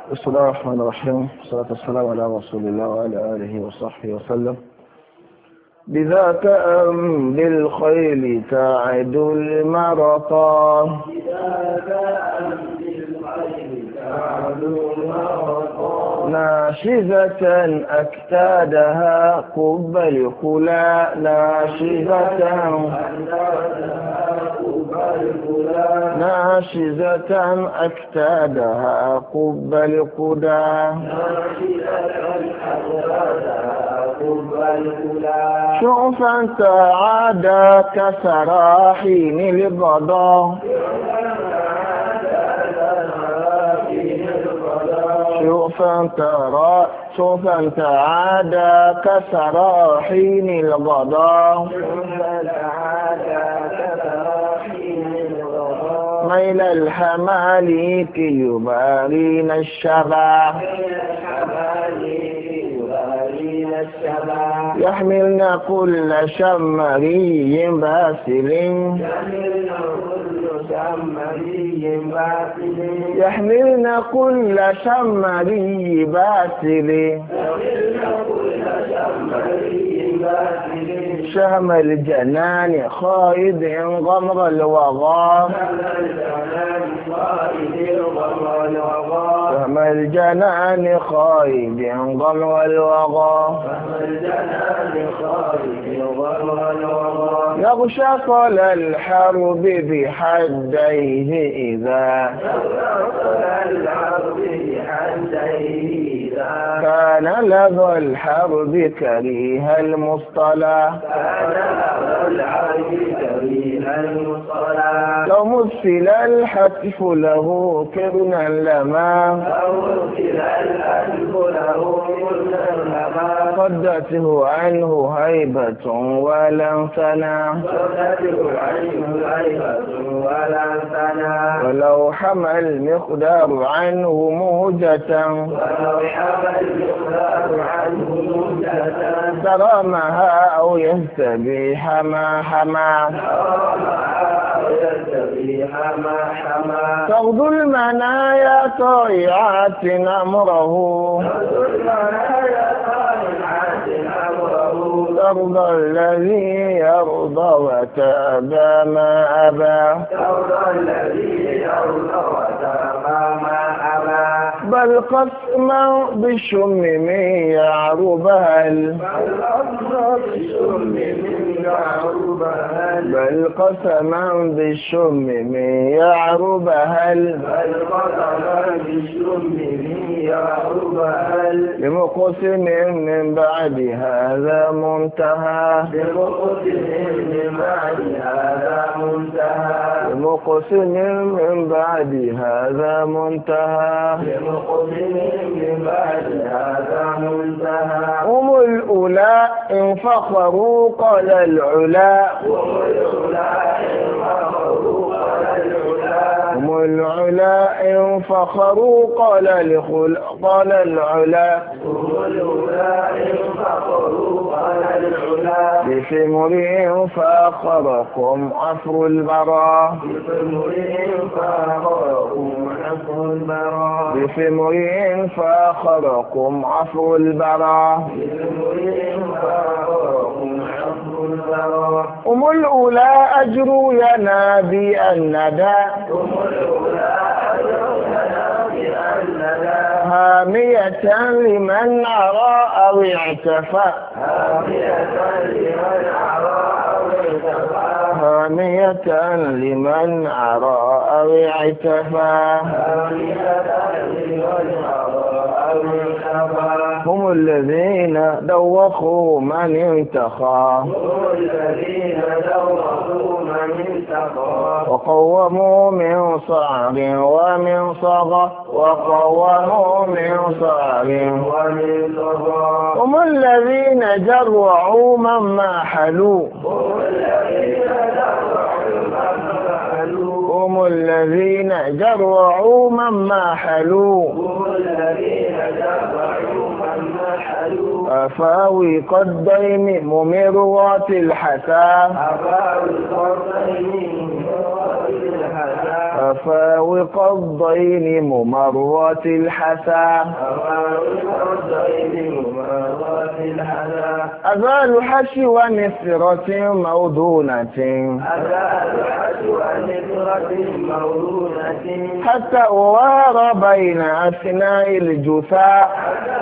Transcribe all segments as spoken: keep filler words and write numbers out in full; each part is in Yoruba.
بسم الله الرحمن الرحيم، والصلاة والسلام على رسول الله وعلى آله وصحبه وسلم. بذاك أم بالخيل تعد المرطى، ناشزة أكتادها قب الخلا، ناشزة ناشزة أكتادها قب القدا، شوفا تعادى كسراحين الغضا، شوفا ترى شوفا تعادى كسراحين الغضا، ميل الحماليك يبارين الشبا، يحملن كل شمري باسل، يحملن كل شمري باسل، شهم الجنان خائد غمر الوغى، شهم الجنان خائد غمر الوغى، يغشى طل الحرب بحديه إذا كان لظى الحرب كريه المصطلى، لو مثل الحتف له كرنا لما صدته عنه هيبة ولم ثنى، ولو حمى المقدار عنه مهجة ترامها أو يستبيح ما حمى، تغدو المنايا طائعات أمره، ترضى الذي يرضى وتأبى ما أبى، بل قسما بالشمم يعربها، بل قسما بالشمم يعربها، لمقسم من بعد هذا منتهى، لمقسم من بعد هذا منتهى، هم الأولى إن فخروا قال العلا، هم العلا إن فخروا قال الخل قال العلا، بثمر فأخركم عفر البرى، بثمر فأخركم عفر البرى، هم الأولى أجروا ينابي الندى، هامية لمن أرى أو اعتفى، هامية لمن أرى أو اعتفى، هم الذين دوخوا من انتخى، وقوموا من صعب ومن صغى، وقوموا من صعب ومن صغى، هم الذين جرعوا من محلوا، هم الذين جرعوا من محلوا، أفاوي قدين ممروات الحسا، أفاوق الضين ممرات الحسا أزال حشو نفرة موضونة حتى أوار بين أثناء الجثاء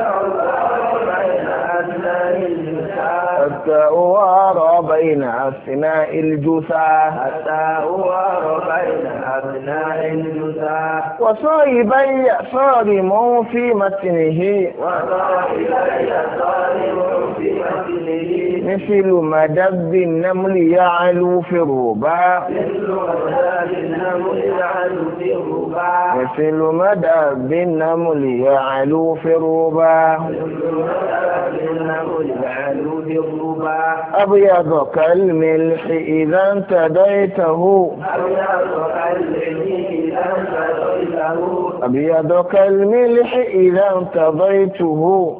حتى أوار بين أثناء الجثاء حتى أوار بين أثناء الجثاء وصاحبي صارم في متنه مثل مدب النمل يعلو في الرباع مثل مدب النمل يعلو في الرباع أبيض كالملح إذا انتديته أبيض كالملح إذا انتضيته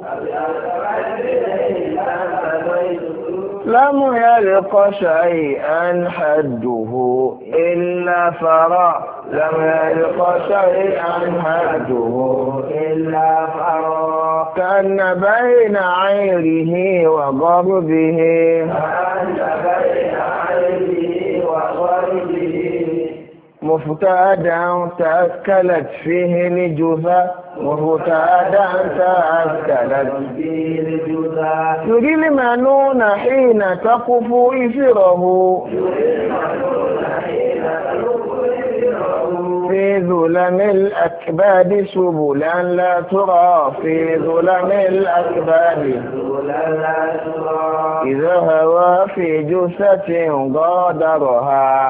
لم يلق شيئا حده إلا فرا لم يلق شيئا حده إلا فرا كأن بين عيره وغربه كأن بين عيره وغربه مفتادا تأكلت فيه الجثة مفتادا تأكلت فيه الجثة يري المنون حين تقف إثره في ظلم الأكباد سبلا لا ترى في ظلم الأكباد إذا هوى في جثة غادرها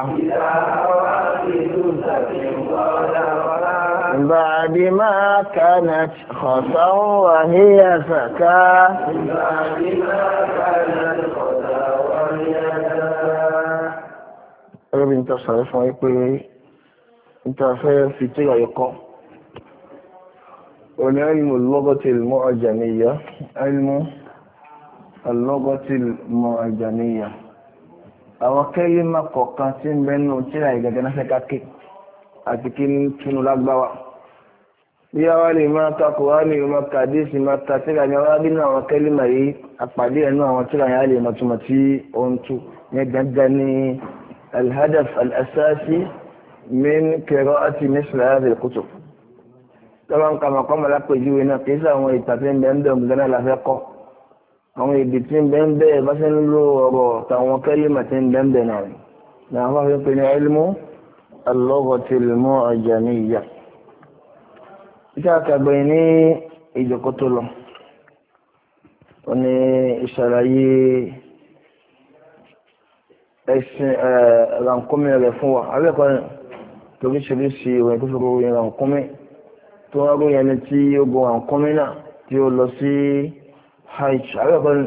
بعد ما كانت خصا وهي فكا بعد ما كانت خصا وهي فكا رب انت صرف ويقول انت فاهم في طريقة والعلم اللغة المعجمية علم اللغة المعجمية أو كلمة قوقاتين بينه تلا يجدنا سكاكي أتكين كنو لغبوا يا ولي ما تقواني وما كاديس ما تاتيلا نوادنا وكلمة يي أقبالي أنه وتلا يالي ما تمتي أنتو يجدني الهدف الأساسي من قراءة مثل هذه الكتب طبعا كما قام لك جوينا قيسا ويتاتين بأندهم لنا لفقه àwọn èdè tí ń bẹ ń bẹ́ẹ̀ bá ṣe ń lo ọ̀rọ̀ tàwọn kẹ́límà tí ń bẹ ń bẹ náà rẹ̀ ní àwọn afẹ́ pé ní ilmu al-lughatil mu'jamiyya ìṣẹ́ àkàgbẹ̀ ní ìjọkọ́ tó lọ ó ní ìṣàlàyé ẹ̀sìn rànkúnmí rẹ̀ fún wa abẹ́ẹ̀kọ́ toríṣiríṣi ìwọ̀n tó fi ròyìn rànkúnmí tó wá ròyìn ẹni tí ó gun rànkúnmí náà tí ó lọ sí hajj àwẹ́kọ́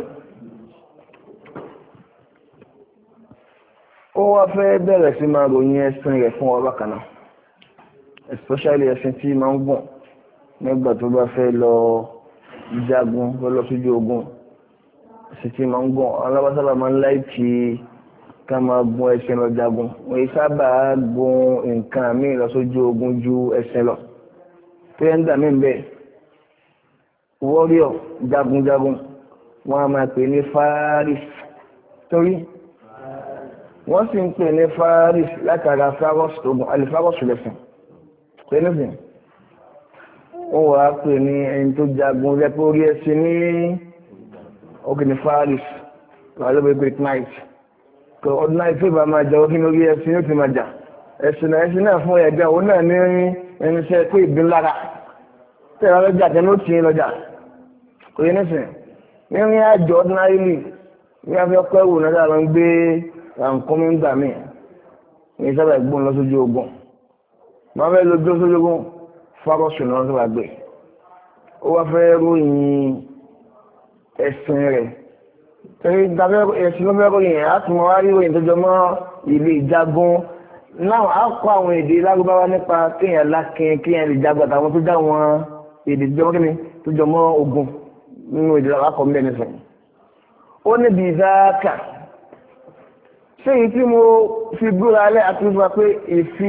ó wá fẹ́ bẹ̀rẹ̀ sí máa ròyìn ẹ̀sìn rẹ̀ fún ọba kaná especially ẹ̀sìn tí máa ń gùn nígbà tó bá fẹ́ lọ jagun lọ sójú ogun ẹ̀sìn tí máa ń gùn alábásábà máa ń láìkí ká máa gun ẹ̀sìn lọ jagun wọ́n yìí sábà gun nǹkan míì lọ sójú ogun ju ẹ̀sìn lọ tó yẹ ń dà mí bẹ́ẹ̀ warrior jagunjagun wọ́n a máa pè ní faris torí wọ́n sì ń pè ní faris látara faros ogun alifaros lẹ́sìn pẹ̀lúfin wọ́n wà á pè ní ẹni tó jagun lẹ́pẹ́ orí ẹṣin ní ogun faris wà lóbi great knight kò ordinary tó bá máa jà ó kí ní orí ẹṣin yóò ti máa jà ẹṣin náà ẹṣin náà fún ẹgbẹ́ òun náà ní irinṣẹ́ pé ìbín lára tẹ̀lé ọlọ́jà tẹ̀ ló tì í lọ́jà kò yẹ nísìn nírin àjọ ordinarily ní afẹ́kọ́ ẹ̀wò náà dára ń gbé àǹkọ́mí ń gbà mí ní sábà gbóhùn lọ sójú ogun máa fẹ́ lójú sójú ogun fárọ́sù náà sábà gbé ó wá fẹ́ ròyìn ẹ̀sìn rẹ̀ torí ẹ̀sìn ló fẹ́ ròyìn á tún wá rí ròyìn tó jọ mọ́ ilé ìjagun náà á kọ́ àwọn èdè lágbára nípa kéèyàn lákin kéèyàn lè jagun àtàwọn tó dá wọn èdè tó jọ mọ́ kíni tó jọ mọ́ ogun nínú ìdílé alákọ̀ọ́ mbẹ́ nísìn ó níbi ìdáàkà ṣé èyí tí mo fi búra alẹ́ àti fún wa pé ìfi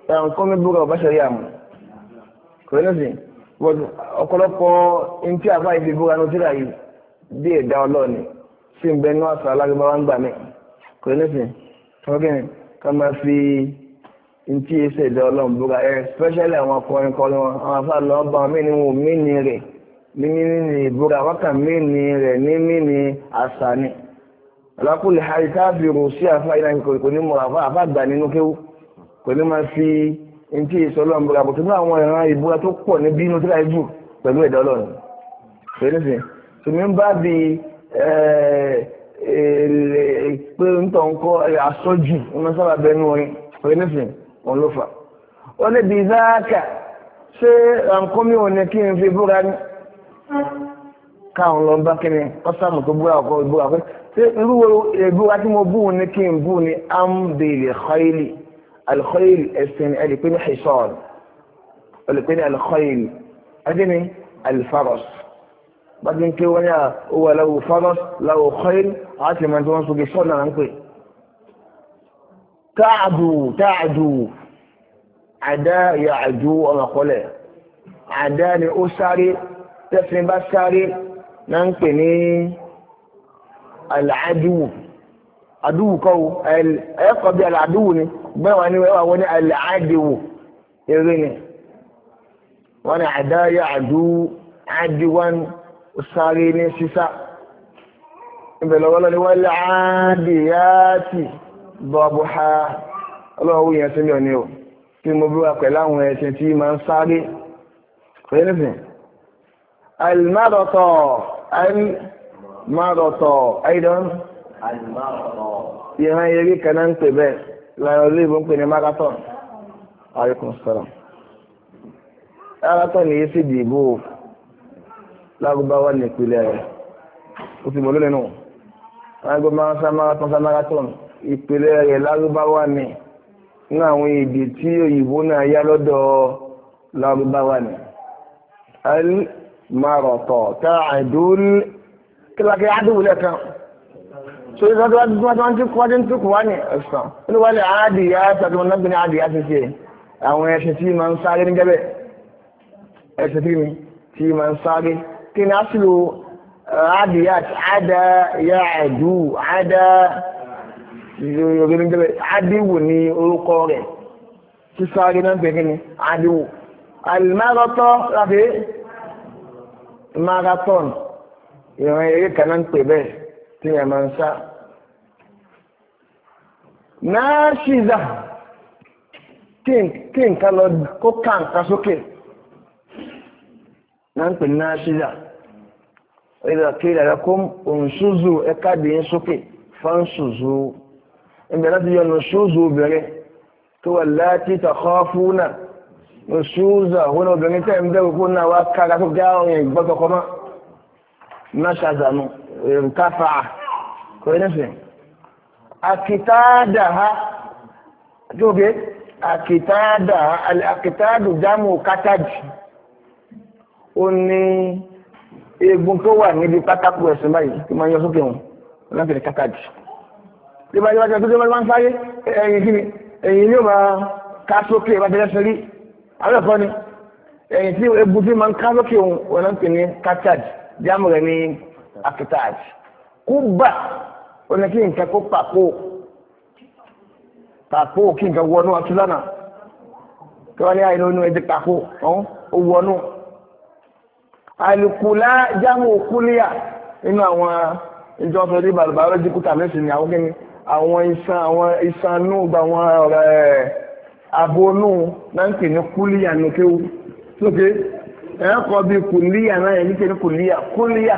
ẹ̀rùn kọ́ mi búra ọba ṣẹ̀rí àmù kò ní sí ọ̀pọ̀lọpọ̀ ntí àbá ìfi búra ní tíra yìí bí ẹ̀dá ọlọ́ọ̀ni sí ń bẹ ní àṣà alágbèbá ń gbà mí kò ní sí tọ́kìnrin ká máa fi ntí ẹsẹ̀ ẹ̀dá ọlọ́ọ̀n búra ẹ̀ especially àwọn akọrin kọrin wọn àwọn afá lọ́ọ́ bá wọn mí ni wọn ò mí ni rẹ̀ ní mímí ìbúra wákà mí ni rẹ̀ ní mí ni àṣà ni alákùlẹ̀ ha ìkáàfìrò sí àfá ìlànà kò ní mọ̀ àfá àgbà nínú kéwú kò ní máa fi ntí ìsọlọ́ ń búra bò tó ní àwọn ìran ìbúra tó pọ̀ ní bínú tí láì jù pẹ̀lú ẹ̀dá ọlọ́run pé nísìn tòmí ń bá bi pé ń tọ̀ ń kọ́ àsọjù ń sábà bẹnu orin pé nísìn òun ló fà ó lè bi záàkà ṣé àǹkọ́mí òun ni kí n fi búra ní káwọn lọ bá kíni ọ̀sàmù tó búra ọkọ̀ ìbúra pé ṣé irú ìbúra tí mo bú ní kí n bú ní amdèlè khayli alkhayli ẹ̀sìn ẹ̀lì pé ní hisar ẹ̀lì pé ní alkhayli ẹ̀dí ní alfaros bá ti ń ké wọ́n yà ó wà láwù faros láwù khayli àti ìmọ̀ tí wọ́n sọ gẹ̀ẹ́sọ̀ náà ń pè táàdù táàdù àdá yà àjú ọmọkọlẹ̀ àdá ni ó sáré tẹ́sìn bá sáré náà ń pè ní àlàádùwù àdúwù kọ́wù ẹ̀ẹ́kọ̀ bí àlàádùwù ni gbẹ́wà ní wẹ́wà wọ́n ní àlàádìwù eré ni wọ́n ní àdáyà àdú àdíwán sáré ní sísá ìbẹ̀lọ́wọ́lọ́ ni wọ́n láàdìyàtì bọ́ọ̀bù ha ọlọ́wọ́ yẹn sí mi ò ní o kí mo bí wà pẹ̀lú àwọn ẹ̀sìn tí máa ń sáré pẹ̀lú المرضى المرضى أيضا المرضى يها يجي كنان تبع لا يولي ممكن ماراثون عليكم السلام marathon yìí sì dìbò lágbàwá nípìnlẹ̀ rẹ̀ ó ti mọ̀ lónìí nù lágbàwá marathon marathon sa marathon ìpìlẹ̀ rẹ̀ lágbàwá ní ní àwọn èdè tí òyìnbó náà yá lọ́dọ̀ lágbàwá ní márọ̀tọ̀ ta'adul kílákí àdúgbò lẹ́kan so ní sọ́dọ̀ wọ́n tí wọ́n tí kò wá ní ẹ̀sán ní wọ́n lè àádìyà tàbí wọn náà ní àádìyà ti ṣe àwọn ẹ̀ṣẹ̀ tí ma ń sáré ní gẹ́bẹ̀ ẹ̀ṣẹ̀ tí mi tí ma ń sáré kí ni a sì lo àádìyà àdá ya àdú àdá yorùbá ní gẹ́bẹ̀ àdíwò ní orúkọ rẹ̀ tí sáré náà pè kí ni àdíwò alìmárọ̀tọ̀ láti marathon ìran eré kan náà ń pè bẹ́ẹ̀ tí yẹn máa ń sá náà ṣìzà kí nǹkan lọ kó ká nǹkan sókè náà ń pè náà ṣìzà ìdá kí ìdàgbà kó òǹṣúzù ẹ̀ka dìín sókè fáńṣùzù ìbẹ̀rẹ̀ láti yọ òǹṣúzù obìnrin tó wà láti tàkọ́ fún náà òṣùúzà wọn obìnrin tẹ́ ń bẹ̀rù kó náà wá kára tó gá ọ̀rìn ìgbọ́tọ̀kọ́ mọ́ náṣàzànù ìrìnkáfà kò ní sí àkìtàádà ha tóbi àkìtàádà àkìtàádù jámù kátàjì ó ní eegun tó wà níbi pátákó ẹ̀sìn báyìí tí máa ń yọ sókè wọn láti ní kátàjì tí bá yọ tó tó máa ń sáyé ẹ̀yìn kí ni ẹ̀yìn ni ó máa ká sókè bá tẹ́lẹ̀ sẹ́rí àwọn ẹ̀kọ́ ni ẹ̀yìn tí egun tí máa ń ká lókè òun wọn náà ń pè ní kátàjì jámù rẹ̀ ní àkìtàjì kúbà ó ní kí nǹkan kó pàpò pàpò kí nǹkan wọnú atúlánà kí wọ́n ní àìní onú ẹ̀dẹ́ pàpò ọ̀hún ó wọnú àlùkùlá jámù kúlíà nínú àwọn ìjọ tó ní biological tàbí ní àwọn kíni àwọn iṣan àwọn iṣan nù gba àwọn ọ̀rẹ́ abonú náà ń pè ní kúlíà ní kéwú lókè ẹ̀kọ́ bí kùlíà náà yẹ ní pè ní kùlíà kúlíà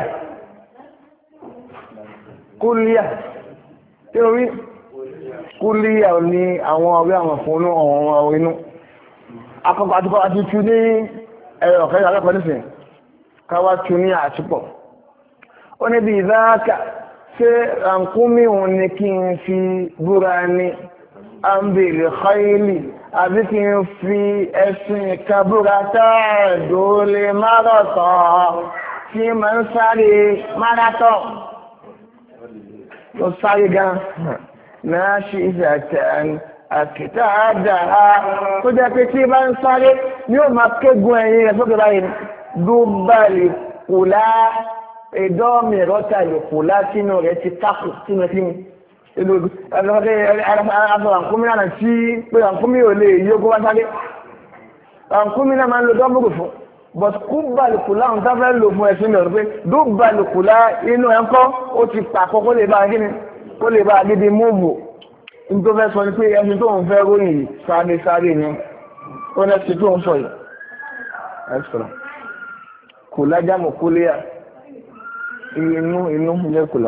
kúlíà tí ó rí kúlíà ní àwọn ọ̀rẹ́ àwọn fún ọ̀rọ̀ inú akọ́kọ́ àti àti tú ní ẹ̀rọ ọ̀kẹ́ ìrọ̀lẹ́kọ̀ọ́ nísìn káwá tú ní àtúpọ̀ ó níbi ìdáàkà ṣé rànkúmí òun ni kí n fi búra ní àmbèlè khayli àbí kí n fi ẹ̀sìn kabúra táàdó lè márọ̀tọ̀ tí ma ń sáré márátọ̀ lọ sáré gan náà ṣe ìfẹ̀tẹ̀ àkìtà àdáhà tó jẹ́ pé tí bá ń sáré ní ó máa kégun ẹ̀yìn rẹ̀ sókè báyìí dúbàlì kùlá ìdọ́mì rọ́tàlì kùlá sínú rẹ̀ ti tákù sínú ẹ̀sìn ìlú àǹkúmí náà tí pé àǹkúmí ò lè yí ogún wá sáré àǹkúmí náà máa ń lo dọ́mbùrù fún but kúbàlì kùlá ń táfẹ́ lò fún ẹ̀sìn lọ pé dúbàlì kùlá inú ẹ̀ńkọ́ ó ti pàkọ́ kó lè bá gíní kó lè bá gidi múùbù nítorí fẹ́ sọ ni pé ẹni tó ń fẹ́ ròyìn sáré sáré ni ó lẹ́sí tó ń sọ yìí ẹ̀sọ̀rọ̀ kùlá jámù kúléà inú inú ilé kùlá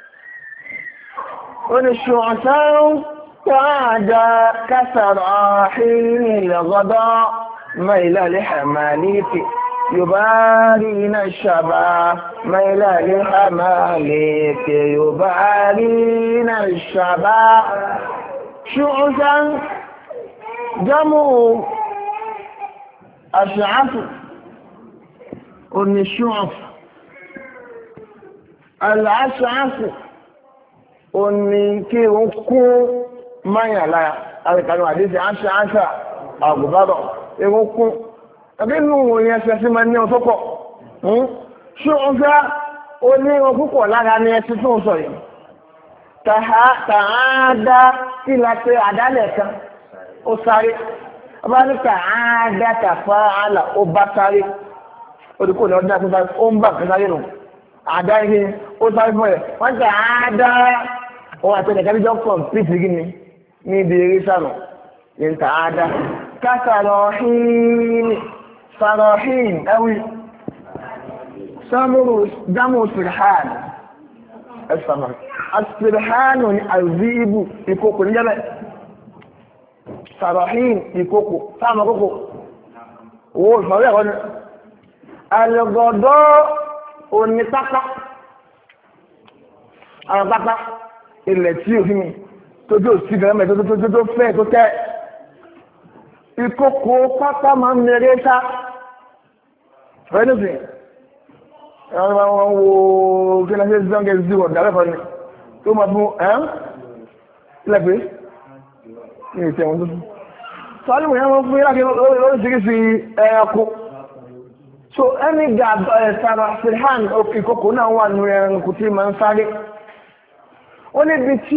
ó ní ṣùgbọ́n tààdà kásàrọ̀ àhírí lọ́gọ́dọ́ ميل لحماليك يبارين الشباب ميل لحماليك يبارين الشباب شعثا جمع أشعث أن الشعث الأشعث أن كيوكو ما يلا هذا كانوا حديث أشعث أبو بكر èrò kún tàbí inú òyìn ẹsẹ̀ sí máa ní ọ sọ́pọ̀ ṣé o fẹ́ ó ní irun púpọ̀ lára ní ẹsẹ̀ tó ń sọ yìí tààdá sí láti àdálẹ̀ kan ó sáré ọba ní tààdá tàfà àlà ó bá sáré olùkọ́ ní ọdún àti ó ń bà kan sáré nù àdá yìí ó sáré fún ẹ̀ wọ́n tààdá òun àti ẹ̀ka níjọ́ kọ̀m̀pìtì gíní ní ibi eré sànù ní tààdá كفراحين فراحين أوي سامر دم سرحان السمر السرحان الذئب يكوكو نجمع فراحين يكوكو سامر كوكو هو الفريق هنا الغضاء والنطاقة النطاقة التي يهمي تجو سيغرامة تجو تجو فيه تجو ìkókò pápá máa ń mẹ́rẹ́ sá fẹ́nìsì ẹ̀rọ wọn wo kí náà ṣe zọ́ngẹ̀ sí wọ̀n dáwẹ́ fọ́ni tó máa fún ẹ́n lẹ́gbẹ́ ní ìṣẹ́ wọn tó fún sọ́ọ́lì wọ̀nyí wọ́n fún yíláàkì lóríṣiríṣi ẹranko so ẹni gà sára sirhan ìkókò náà wà nínú ẹranko tí máa ń sáré ó níbi tí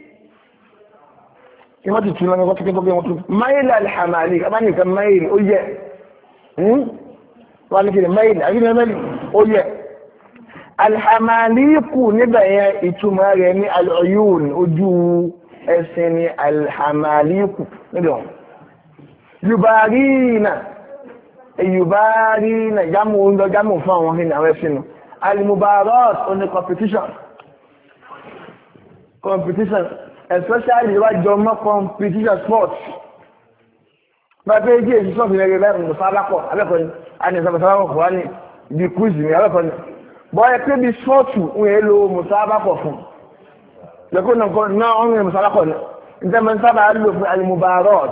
ìwọ́n ti tún lọ́nà wọ́n tó wọ́n tún máìlì alìhàmàlì abánìkan máìlì ó yẹ wọ́n ní kìrì máìlì àgbẹ̀rẹ̀ máìlì ó yẹ alìhàmàlì kù níbẹ̀ yẹn ìtumọ̀ rẹ̀ ní alọ́yún ojú ẹsẹ̀ ní alìhàmàlì kù níbẹ̀ wọn yubarina yubarina jámù oúnjẹ jámù fún àwọn ọ̀hìn àwọn ẹ̀sìn nù alimubarat oní competition competition especially ìwà jọmọ́ competition sports bàbá èjì èjì sọ́ọ̀fì rẹ̀ rẹ̀ mùsàlápọ̀ abẹ́kọ̀ọ́ ni a ní ìsàmùsàlápọ̀ fún wa ní ibi quiz ní abẹ́kọ̀ọ́ ni bọ́ọ̀yẹ pé bí spọ́ọ̀tù ń yẹ lo mùsàlápọ̀ fún lẹ́kọ̀ọ́ náà ń yẹ mùsàlápọ̀ ni ìjọba ń sábà lò fún alimubarot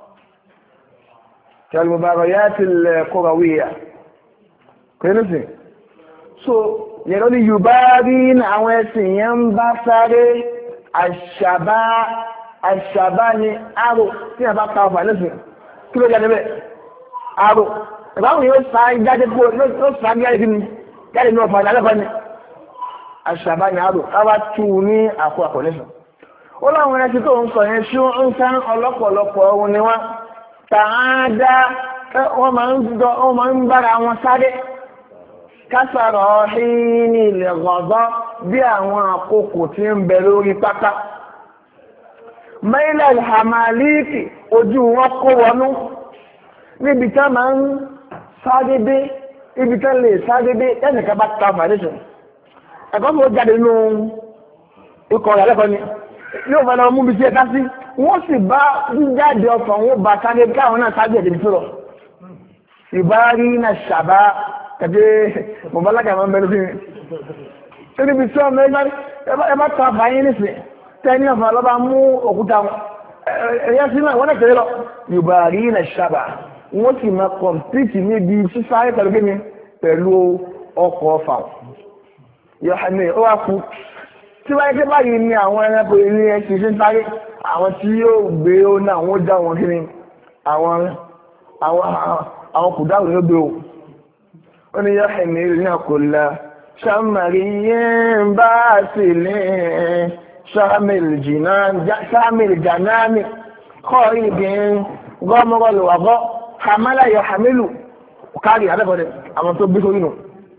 tí alimubarot yẹ kọ̀wéyà kò so yẹ̀rọ ni yorùbá rí àwọn ẹ̀sìn yẹn ń bá sáré àṣàbá àṣàbá ni àrò tí a bá pa ọ̀fà lẹ́sìn kí ló jáde bẹ́ẹ̀ àrò ìbáwò yóò sá jáde kó yóò sá jáde kí ni jáde ní ọ̀fà ìdálẹ́fà ni àṣàbá ni àrò káwá tú ní àkó àkó lẹ́sìn ó láwọn ẹni tó ń sọ yẹn ṣé ń sá ọlọ́pọ̀lọpọ̀ ohun ni wọ́n tààdá wọ́n máa ń bára wọn sáré kásàrọ̀ ọ̀hìn ní ilẹ̀ gọ̀ọ̀gọ́ bí àwọn àkókò tí ń bẹ lórí pátá. Mailal Hamaliki ojú wọn kó wọnú níbi tá máa ń ságédé ibi tá lè ságédé ẹnìkan bá ta foundation. Ẹ̀kọ́ tó jáde nínú ikọ̀ rẹ̀ lẹ́kọ̀ọ́ ni yóò fẹ́ lọ mú bí sí ẹ̀ká sí wọ́n sì bá jíjáde ọkàn wọn bá ságédé káwọn náà ságédé ibi tó lọ. Ìbárí náà ṣàbá kàdé mọ̀bálága máa ń bẹ̀rẹ̀ sí ní. Ṣé níbi tí ọmọ ẹ bá ta fàáyín nísìn tẹ́ni ọ̀fà lọ́ba mú òkúta ẹ̀yẹ́ sí náà wọ́n náà tẹ̀lé lọ. Yorùbá rí ilẹ̀ ṣàbà wọ́n sì máa kọ̀mpìtì níbi sísáré pẹ̀lú kíni pẹ̀lú ọkọ̀ ọ̀fà. Yọ̀hánì ó wá kú tí wáyé pé báyìí ni àwọn ẹranko ilé ẹṣin ṣe ń sáré àwọn tí yóò gbé ó náà wọ́n dá wọn kí ni àwọn àwọn àwọn kùdáwò ló gbé o ó ní yá ẹ̀mí náà kò la ṣàmàrí yẹn bá sì lé ṣàmìlì jànáàmì kọ́ ìdí gọ́mọ́gọ́ lè wà bọ́ hamala yọ hamilu kárí àdẹ́bọ̀dẹ̀ àwọn tó gbé sórí nù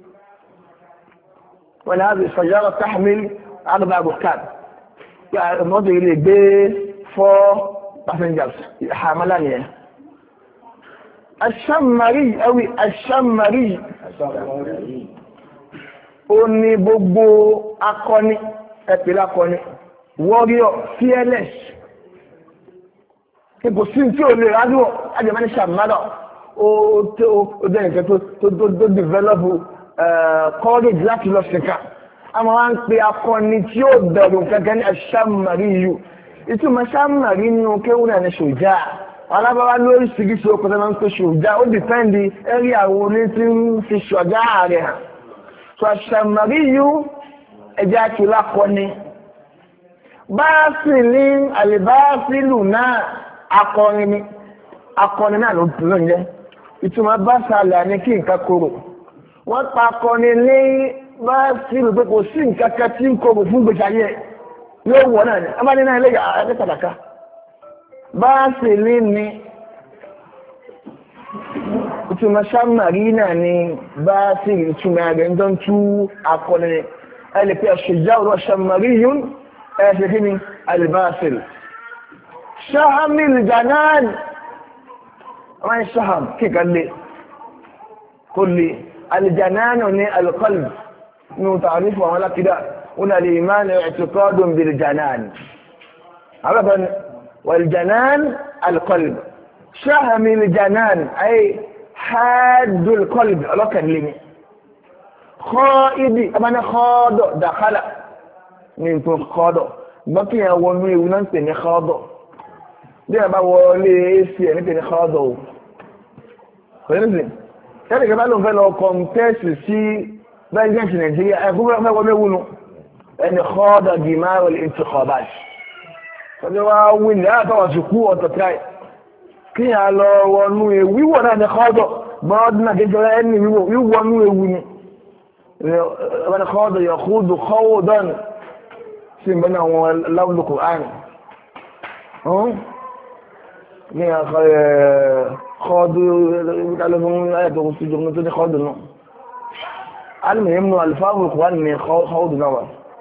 wọ́n láti sọ̀yọ́rọ̀ tahmil àgbà bukad mọ́tò ilé gbé four passengers hamala nìyẹn aṣàmàrí ẹwì aṣàmàrí ó ní gbogbo akọni ẹ̀pẹ̀lẹ̀ akọni warrior fearless kò sí tí ò lè rájú ajẹ́mọ́ ní ṣàmàdà ó jẹ́ nǹkan tó develop courage láti lọ ṣìkà a máa ń pe akọni tí ó bẹ̀rù kankan ní aṣàmàrí yìí ìtumọ̀ ṣàmàrí nínú kéwùn ní ṣòjá alábáwá lórí ṣìgíṣẹ́ okùn tó máa ń pè ṣòjá ó dìpẹ́ndì ẹ̀rí àwọn oní tí ń fi ṣọ̀já rẹ̀ hàn so aṣàmàrí yìí ẹjẹ́ àkìlá kọni bá sì ní àlìbáṣìlù náà akọrin ni akọni náà ló ń jẹ́ ìtumọ̀ bá sàlẹ̀ ní kí nǹkan korò wọ́n pa akọni ní bá sílù pé kò sí nǹkan kan tí ń korò fún gbèsè ayé yóò wọ̀ náà ni a máa ní náà ilé ẹgbẹ́ pàtàkì bá sì ní ní ìtumọ̀ sàmàrí náà ni bá sì ìtumọ̀ ẹgbẹ́ ń dán tú akọni ni ẹ lè pe àṣejá ọ̀rọ̀ sàmàrí yún ẹ ṣe kí ni alibáṣìlì شهم الجنان ما الشهم كيف قال لي قل لي الجنان القلب انه تعريف ولا كده هنا الايمان اعتقاد بالجنان عرفا والجنان القلب شهم الجنان اي حاد القلب الله كلمه خائد انا خاض دخل من خاض بقي ونوي وننسى خاض bí ẹ bá wọlé ac ẹ nípe ní kọ́ọ̀dọ̀ o pẹ̀lúsìn kẹ́lẹ̀ kẹ́ bá lóun fẹ́ lọ kọ́ńtẹ́sì sí president nàìjíríà ẹ fún fẹ́ wọlé wúnu ẹni kọ́ọ̀dọ̀ di márùn ní ti kọ́ báyìí ọjọ́ wa wí ní àtọ́wọ̀ sí kú ọ̀tọ̀ tíráì kí yà lọ wọnú ewu wíwọ̀ náà ní kọ́ọ̀dọ̀ gbọ́dọ̀ náà kéjọra ẹni wíwọnú ewu ni ẹni kọ́ọ̀dọ̀ yọ kúdù kọ́wọ́dọ̀n sí ìbọn àwọn láwùlù kùránì ní ọ̀dọ̀ ìgbàlófún ayàtọ̀ sí ìjọba tó ní ọdún náà alìmọ̀ mú alifáàbù kùwà ní ọdún náà wà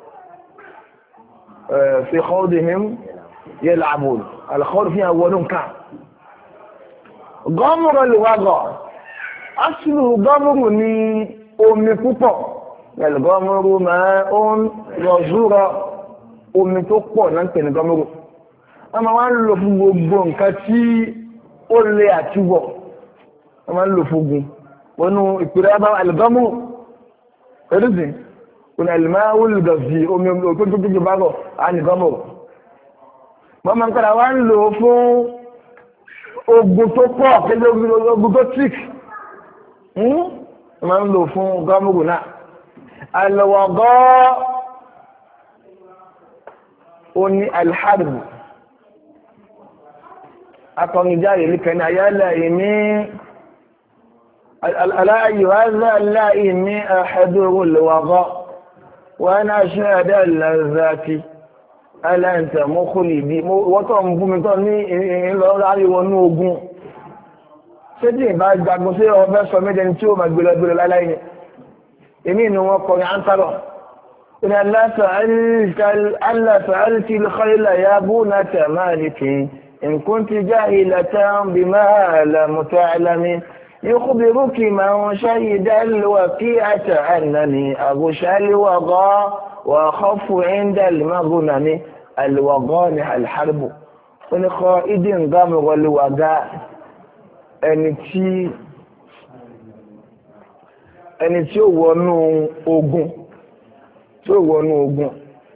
fi ọdún him yẹ làbùn alìkọ́dù fi àwọn ọdún ká gọ́mùrù lùwàgọ̀ asìlù gọ́mùrù ní omi púpọ̀ gọ́mùrù máa ń rọ̀zúrọ̀ omi tó pọ̀ náà pè ní gọ́mùrù wọ́n máa ń lò fún gbogbo nǹkan tí ó lè àtiwọ̀ wọ́n máa ń lò fún ogun wọnú ìpìlẹ̀ abá alìgọ́mù ẹ̀rùsìn òní àlìmáwò lùdọ̀sí omi òtótótótó bá rọ̀ alìgọ́mù wọ́n máa ń kára wá ń lò fún ogun tó pọ̀ kéde ogun tó tík wọ́n máa ń lò fún gọ́mù náà alìwọ̀gọ́ òní alìhárìbù akọ̀nìjáre ní kẹ́ni ayálà ìní aláyíwázà láìní àhẹ́dúró lọ́wọ́gọ́ wọ́n náà ṣe àdá lọ́záti aláìntàmókòlì bí wọ́tọ̀ ń bú mi tọ́ ní ìlọ́ráríwọ̀ ní ogun ṣé tí ìbá jagun sí ọfẹ́ sọ méjì tí ó ma gbé lọ́gbé láláì ní èmi inú wọn kọ̀ ní àǹtàrọ̀ ní aláṣàálítì lọ́kọ́lá ya bú náà tàmáàlìkì إن كنت جاهلة بما لم تعلمي يخبرك من شهد الوقيعة أنني أغشى الوغى وأخف عند المغنم الوغان الحرب ونخائد غمر الوغاء ẹni tí ẹni tí ó wọnú ogun tí ó wọnú ogun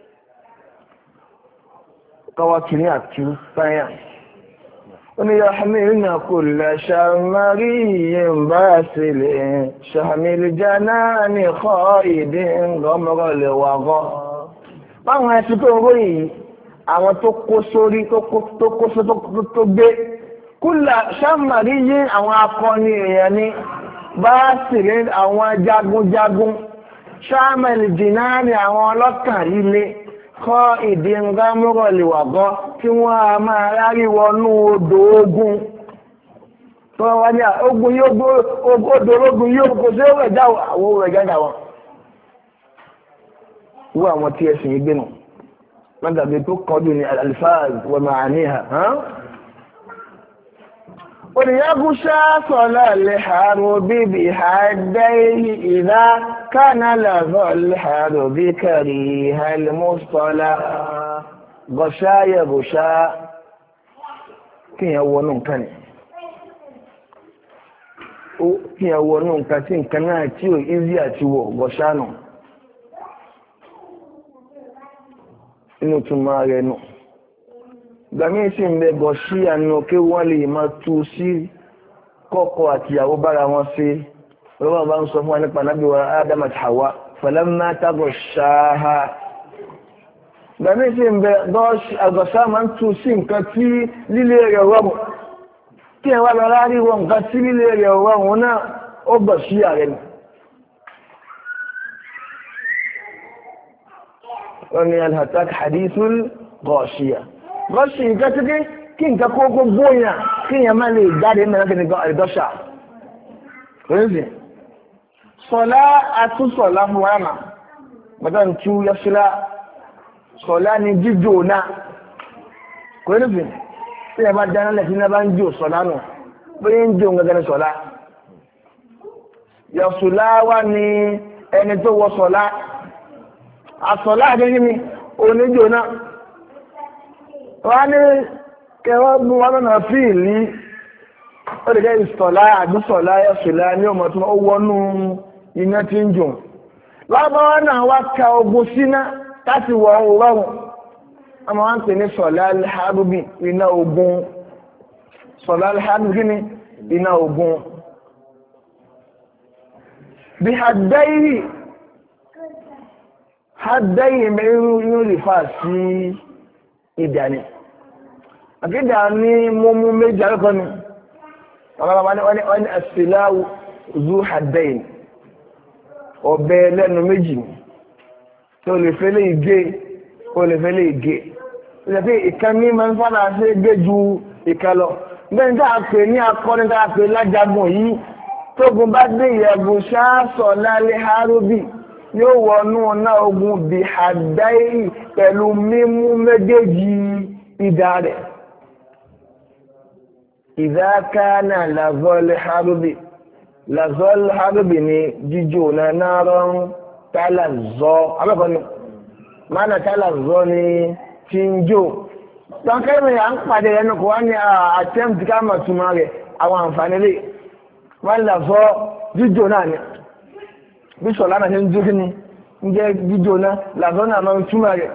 káwàkiri àti sáyà wọ́n yà hàmìlì kò lè ṣàmàrí yìí bá sílẹ̀ ṣàmìlì jáná ní kọ́ ìdí ngọmọrọ̀ lè wà gọ́ báwọn ẹṣin tó ń ròyìn yìí àwọn tó kó sórí tó kó só tó gbé kúlà ṣàmàrí yí àwọn akọni èèyàn ní bá sì rí àwọn jagunjagun ṣàmàlì jìnnà ní àwọn ọlọ́kàn ilé kọ́ ìdí ngámúrọ̀ lèwàgọ́ tí wọ́n a máa rárí wọnú odò ogun tó wá ní ogun yóò odò ogun yóò kò sí ó rẹ̀ já àwọn rẹ̀ jáde wọn wọ́n àwọn tí ẹ̀sìn yìí gbénu mọ́tàbí tó kọjú ní alifáàz wọ́n máa ní ha oníyàgúṣà sọ̀lá lè hàrò bíbí àdáyé ìdá kánà làzọ̀ lè hàrò bí kàrí halmustala gọ̀ṣá yẹ̀gùṣá kíyàn wọnú nǹkan ni kíyàn wọnú nǹkan tí nǹkan náà tí ò ízí àti wọ̀ gọ̀ṣá nù inú túnmọ̀ rẹ̀ nù gbàmí sí ń bẹ gọ̀ sí àánú kí wọ́n lè máa tú sí kọ́kọ́ àti ìyàwó bára wọn sí ọlọ́wọ́ bá ń sọ fún wa nípa nábì wa Adam àti Hawa falamma taghashaha gbàmí sí ń bẹ àgọ̀ṣá máa ń tú sí nǹkan tí lílé rẹ̀ rọrùn kí ẹ wá lọ rárí wọ nǹkan tí lílé rẹ̀ rọrùn náà ó gọ̀ sí ààrẹ nù wọ́n ní alhatak hadithul ghashiya gọ́ṣì nǹkan tí kí nǹkan kó gbogbo yàn kí yàn máa lè jáde mẹ́rin kí nìkan àìdọ́ṣà oríṣìí sọ̀lá àtúnṣọ̀lá fún wa mà bàtà ń tú yọ́ṣílá sọ̀lá ni jíjò náà kò oríṣìí tí yàn bá dáná lẹ̀ tí yàn bá ń jò sọ̀lá nù bóyá ń jò ń gẹ́gẹ́ sọ̀lá yọ̀ṣùlá wá ní ẹni tó wọ sọ̀lá àsọ̀lá àdéhìn mi oníjò náà wọ́n ní kẹwàá mú wọn lọ́nà fíìlì ó lè jẹ́ ìsọ̀lá àdúsọ̀lá ẹ̀ṣùlá ní ọmọ tí wọ́n wọnú iná tí ń jò lábáwá náà wá ka ogun síná láti wọ ọrùn ọmọ wọn pè ní sọ̀lá alhábùbì iná ogun sọ̀lá alhábùbì ní iná ogun bí haddáyì haddáyì mẹ́rin inú lè fà sí ìdàní àkídà ní mọ́mú méjì àríkọ́ ni wọ́n ni àṣìláwò zu haddain ọ̀bẹ lẹ́nu méjì tó lè fẹ́ lè gé ó lè fẹ́ lè gé ilẹ̀ pé ìkan ní ma ń fádà sí gé ju ìkan lọ bẹ́ẹ̀ tí a pè ní akọni tí a pè lájagun yìí tógun bá dé ìyẹ̀bù ṣáàsọ̀ lálẹ́ harobi yóò wọnú náà ogun bí haddain pẹ̀lú mímú méjèèjì ìdá rẹ̀ ìdáká náà làzọ́lẹ̀ harubi làzọ́lẹ̀ harubi ni jíjò náà náà rọrùn tálà zọ́ abẹ́kọ̀ọ́ni mana tálà zọ́ ni tí ń jò tọ́kẹ́rìn à ń pàdé ẹnu kò wá ní attempt ká mà túmọ̀ rẹ̀ àwọn àǹfààní lè wọ́n làzọ́ jíjò náà ni bí sọ̀lá náà ṣe ń jó kí ni ń jẹ́ jíjò náà làzọ́ náà máa ń túmọ̀ rẹ̀.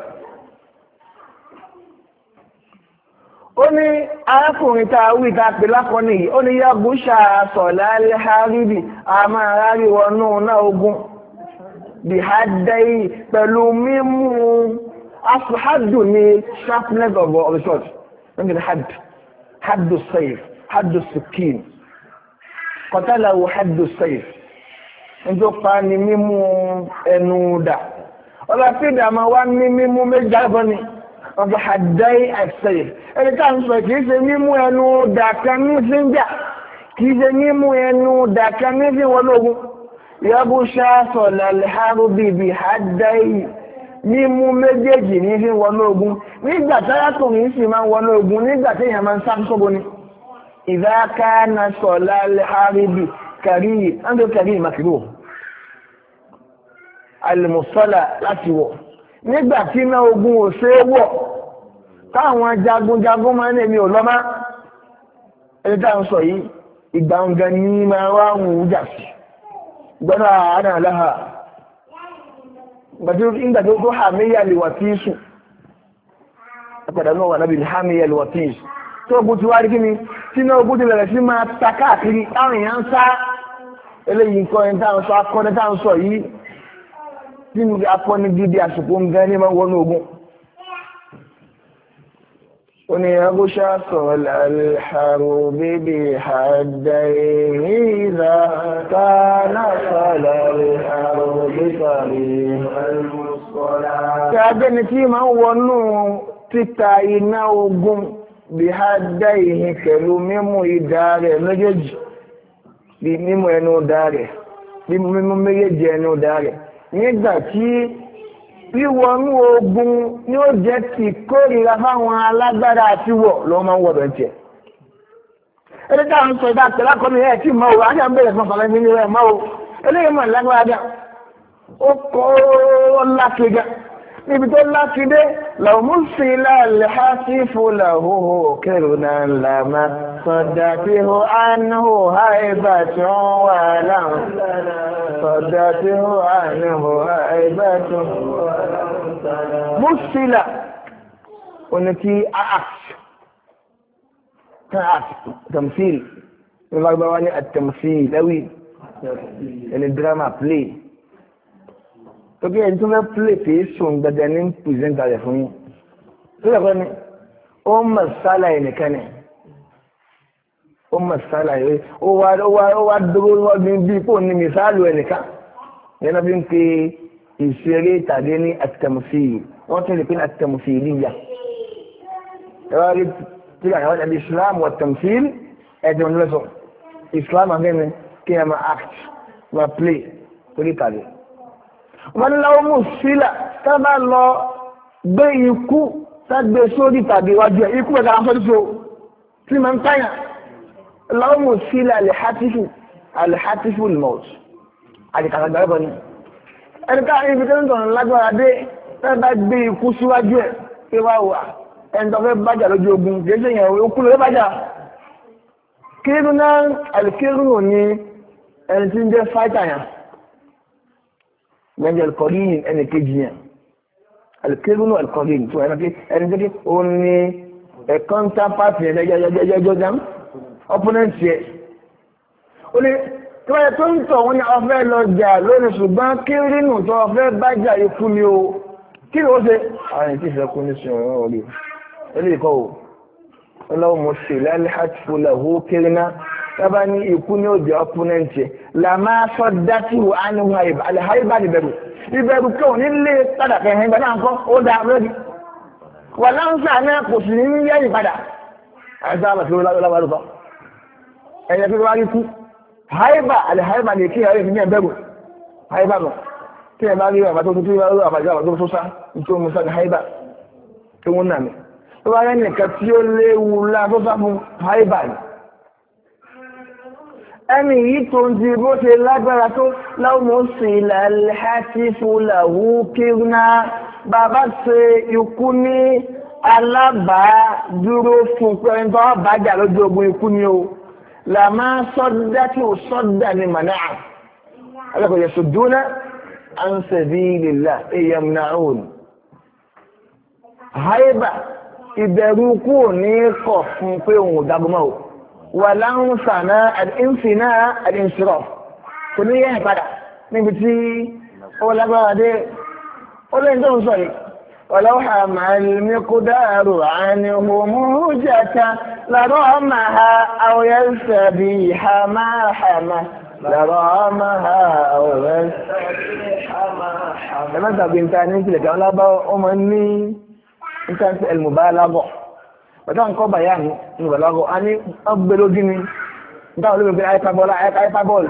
ó ní arákùnrin tá a wí tá a pè lákọ́ni yìí ó ní yàgùṣà sọ̀lá lẹ́hàríbì a máa rárí wọnú náà ogun bí haddayi pẹ̀lú mímú asuhadu ní sharpness of the sword níbi ní had haddu sayf haddu sikin qatalahu haddu sayf nítorí pa ní mímú ẹnu dà ọlọ́pìdà máa wá ní mímú méjì àgbọ́ni ọ̀bọ̀ haddayi as-sayf ẹni ká ń sọ kìí ṣe mímú ẹnu dàkà ní síńjà kìí ṣe mímú ẹnu dàkà ní sí wọn lógún yọ́bù ṣáàṣọ̀ lálẹ́hárú bíbí haddayi mímú méjèèjì ní sí wọn lógún nígbà táyàtùnrin sì máa ń wọn lógún nígbà tí èèyàn máa ń sáfúsọ́bọ ni idha kana sọ̀ lálẹ́hárú bí kàrí ẹ́ndó kàrí màkìrò alìmùsọ́là láti wọ̀ nígbà tí iná ogun ò ṣe é wọ̀ táwọn jagunjagun máa ń èmi ò lọ́mọ́ ẹni tá à ń sọ yìí ìgbà ọ̀gá ní máa wá ń wù jà sí gbọ́dọ̀ àánà aláha ìgbà tó tó hàmíyà lè wà tí sùn àpàdà náà wà nábì hàmíyà lè wà tí sùn tó ogun ti wá rí kí ni tí iná ogun ti bẹ̀rẹ̀ sí máa ta káàkiri táwọn èèyàn ń sá eléyìí nǹkan ẹni tá à ń sọ akọni tá à ń sọ yìí tí mo fi akọni gidi àsìkò ń gan ní máa wọnú ogun. ó ní agúṣà sọ̀rọ̀ alḥàrò bíbí àdáyé ìlà kánà sọ̀rọ̀ alḥàrò bíbí àlùmọ́sọ̀lá. tí abẹ́ni tí máa ń wọnú títa iná ogun bí àdáyé pẹ̀lú mímú ìdá rẹ̀ méjèèjì bí mímú ẹnu ìdá rẹ̀ bí mímú méjèèjì ẹnu ìdá rẹ̀ nígbà tí wíwọnú ogun ni ó jẹ́ ti kórìíra fáwọn alágbára àti wọ̀ ló máa ń wọ̀ bẹ̀rẹ̀ tiẹ̀. ẹni tá à ń sọ ìdá àtẹ̀lá kọ́ mi ẹ̀ tí mọ́ o àti àbẹ̀rẹ̀ fún ọ̀fàlẹ́ mi ní ẹ̀ mọ́ o eléyìí mọ̀ lágbára dá ó kọ́ ó láti gá níbi tó láti dé làwọn sí láàlẹ́ á sí fúlà hóhó kẹrù náà làmá sọ̀dà tí ó ánú àìbà tí wọ́n wà láwọn sọ̀dà tí ó ánú àìbà tí wọ́n wà láwọn. Mùsílà oní kí act act tamthil ní lágbàwá ní at-tamthil lẹ́wì ẹni drama play tókè ẹni tó fẹ́ play kìí sùn dandan ní pìrìsẹ́ńtà rẹ̀ fún yín tó yẹ kọ́ ni ó mọ̀ sálà ẹnìkan ni ó mọ̀ sálà yìí ó wá ó wá ó wá dúró wọ́n bí kò ní mìsáàlù ẹnìkan yẹn náà fi ń pe ìṣeré tàbí ní at-tamthil wọ́n tún lè pín at-tamthiliyya ẹ̀rọ rí tí a yàwó ẹ̀bí islam wa tamthil ẹ̀dùn lẹ́sọ̀ islam àgbẹ̀mí kí ẹ máa act máa play torí tàbí. wọ́n ní láwọn mú sílà tá a bá lọ gbé ikú tá gbé sórí tàbí iwájú ẹ̀ ikú ẹ̀ka aṣọ tó tí máa ń tàyàn láwọn mú sílà alihatifu alihatifu al-maut àdìkàtà gbàgbọ́ ni ẹni ká ibi tó ń tọ̀nà lágbára dé tá a bá gbé ikú síwájú ẹ̀ kí wá wà ẹni tó fẹ́ bájà lójú ogun gẹ́gẹ́ yẹn ó kú lórí bájà kírínú náà àlùkírínú ní ẹni tí ń jẹ́ fáìtà yẹn gbẹ́njẹ́ alkọ́líìn ẹni kejì yẹn àlùkírínú alkọ́líìn tó ẹni ẹni tó kí ó ní ẹ̀kọ́ ń tán pàtì yẹn jẹjẹjẹjọ dán opponent yẹn ó ní tí wọ́n yẹ tó ń tọ̀ wọ́n ní ọfẹ́ lọ jà lónìí ṣùgbọ́n kírínú tó ọfẹ́ bájà ikú ni o kí ló ṣe àwọn ètí ìfẹ́ kú ní sùn ọ̀rọ̀ orí eléyìí kọ́ o ọlọ́wọ́ mo ṣe lálẹ́ àtìfúlà owó kéré ná lábá ní ikú ní òjò ọ́pọ́nẹ́ǹtì là máa sọ dátì wò á ní wọn àyè àlẹ́háyébá ní bẹ̀rù ìbẹ̀rù kí òun nílé padà kẹ̀hìn ìgbà náà kọ́ ó dáa lórí wà láǹsà náà kò sì ní yẹ́yìn padà àìsàn àbàtì olówó lọ́wọ́ ẹ̀yẹ pé wá rí kú háyébá àlẹ́háyébá ní kí ẹ̀rẹ́ ìfìyàn bẹ̀rù háyébá lọ kí ẹ bá rí àbàtì tó tó àbàtì àbàtì tó sá nítorí mo sá ní háyébá tó wọ́n nà mí tó bá rẹ̀ nìkan tí ó léwu ńlá tó sá fún háìbà ní ẹni yìí tó ń di bó ṣe lágbára tó láwọn sí ilẹ̀ àtífù làwú kírná bàbá ṣe ikú ní alábàádúró fún pẹ́rin tó bàjá lójú ogun ikú ni o làmá sọ́dá tí ó sọ́dá ní mànáà alẹ́kọ̀ọ́ yẹ sùdúnà an sabilillah èèyàn náà háìbà ìbẹ̀rù kú ò ní kọ̀ fún pé òun ò dágbọ́mọ́ ò wà láǹfààná àdínsìnà àdínsìrọ̀ kò ní yẹ́ ìpadà níbi tí ó lágbára dé ó lẹ́yìn tó ń sọ yìí ولو حمل المقدار عنه موجة لرامها أو يستبيح ما حمى لرامها أو يستبيح ما حمى لما تبين تاني لك أولا بأمني nǹkan tí ẹlmùbálàgọ̀ bàtà nǹkan bàyà ní ìbàlágọ̀ a ní ọgbẹ̀lógí ni nǹkan olóògbé hyperbole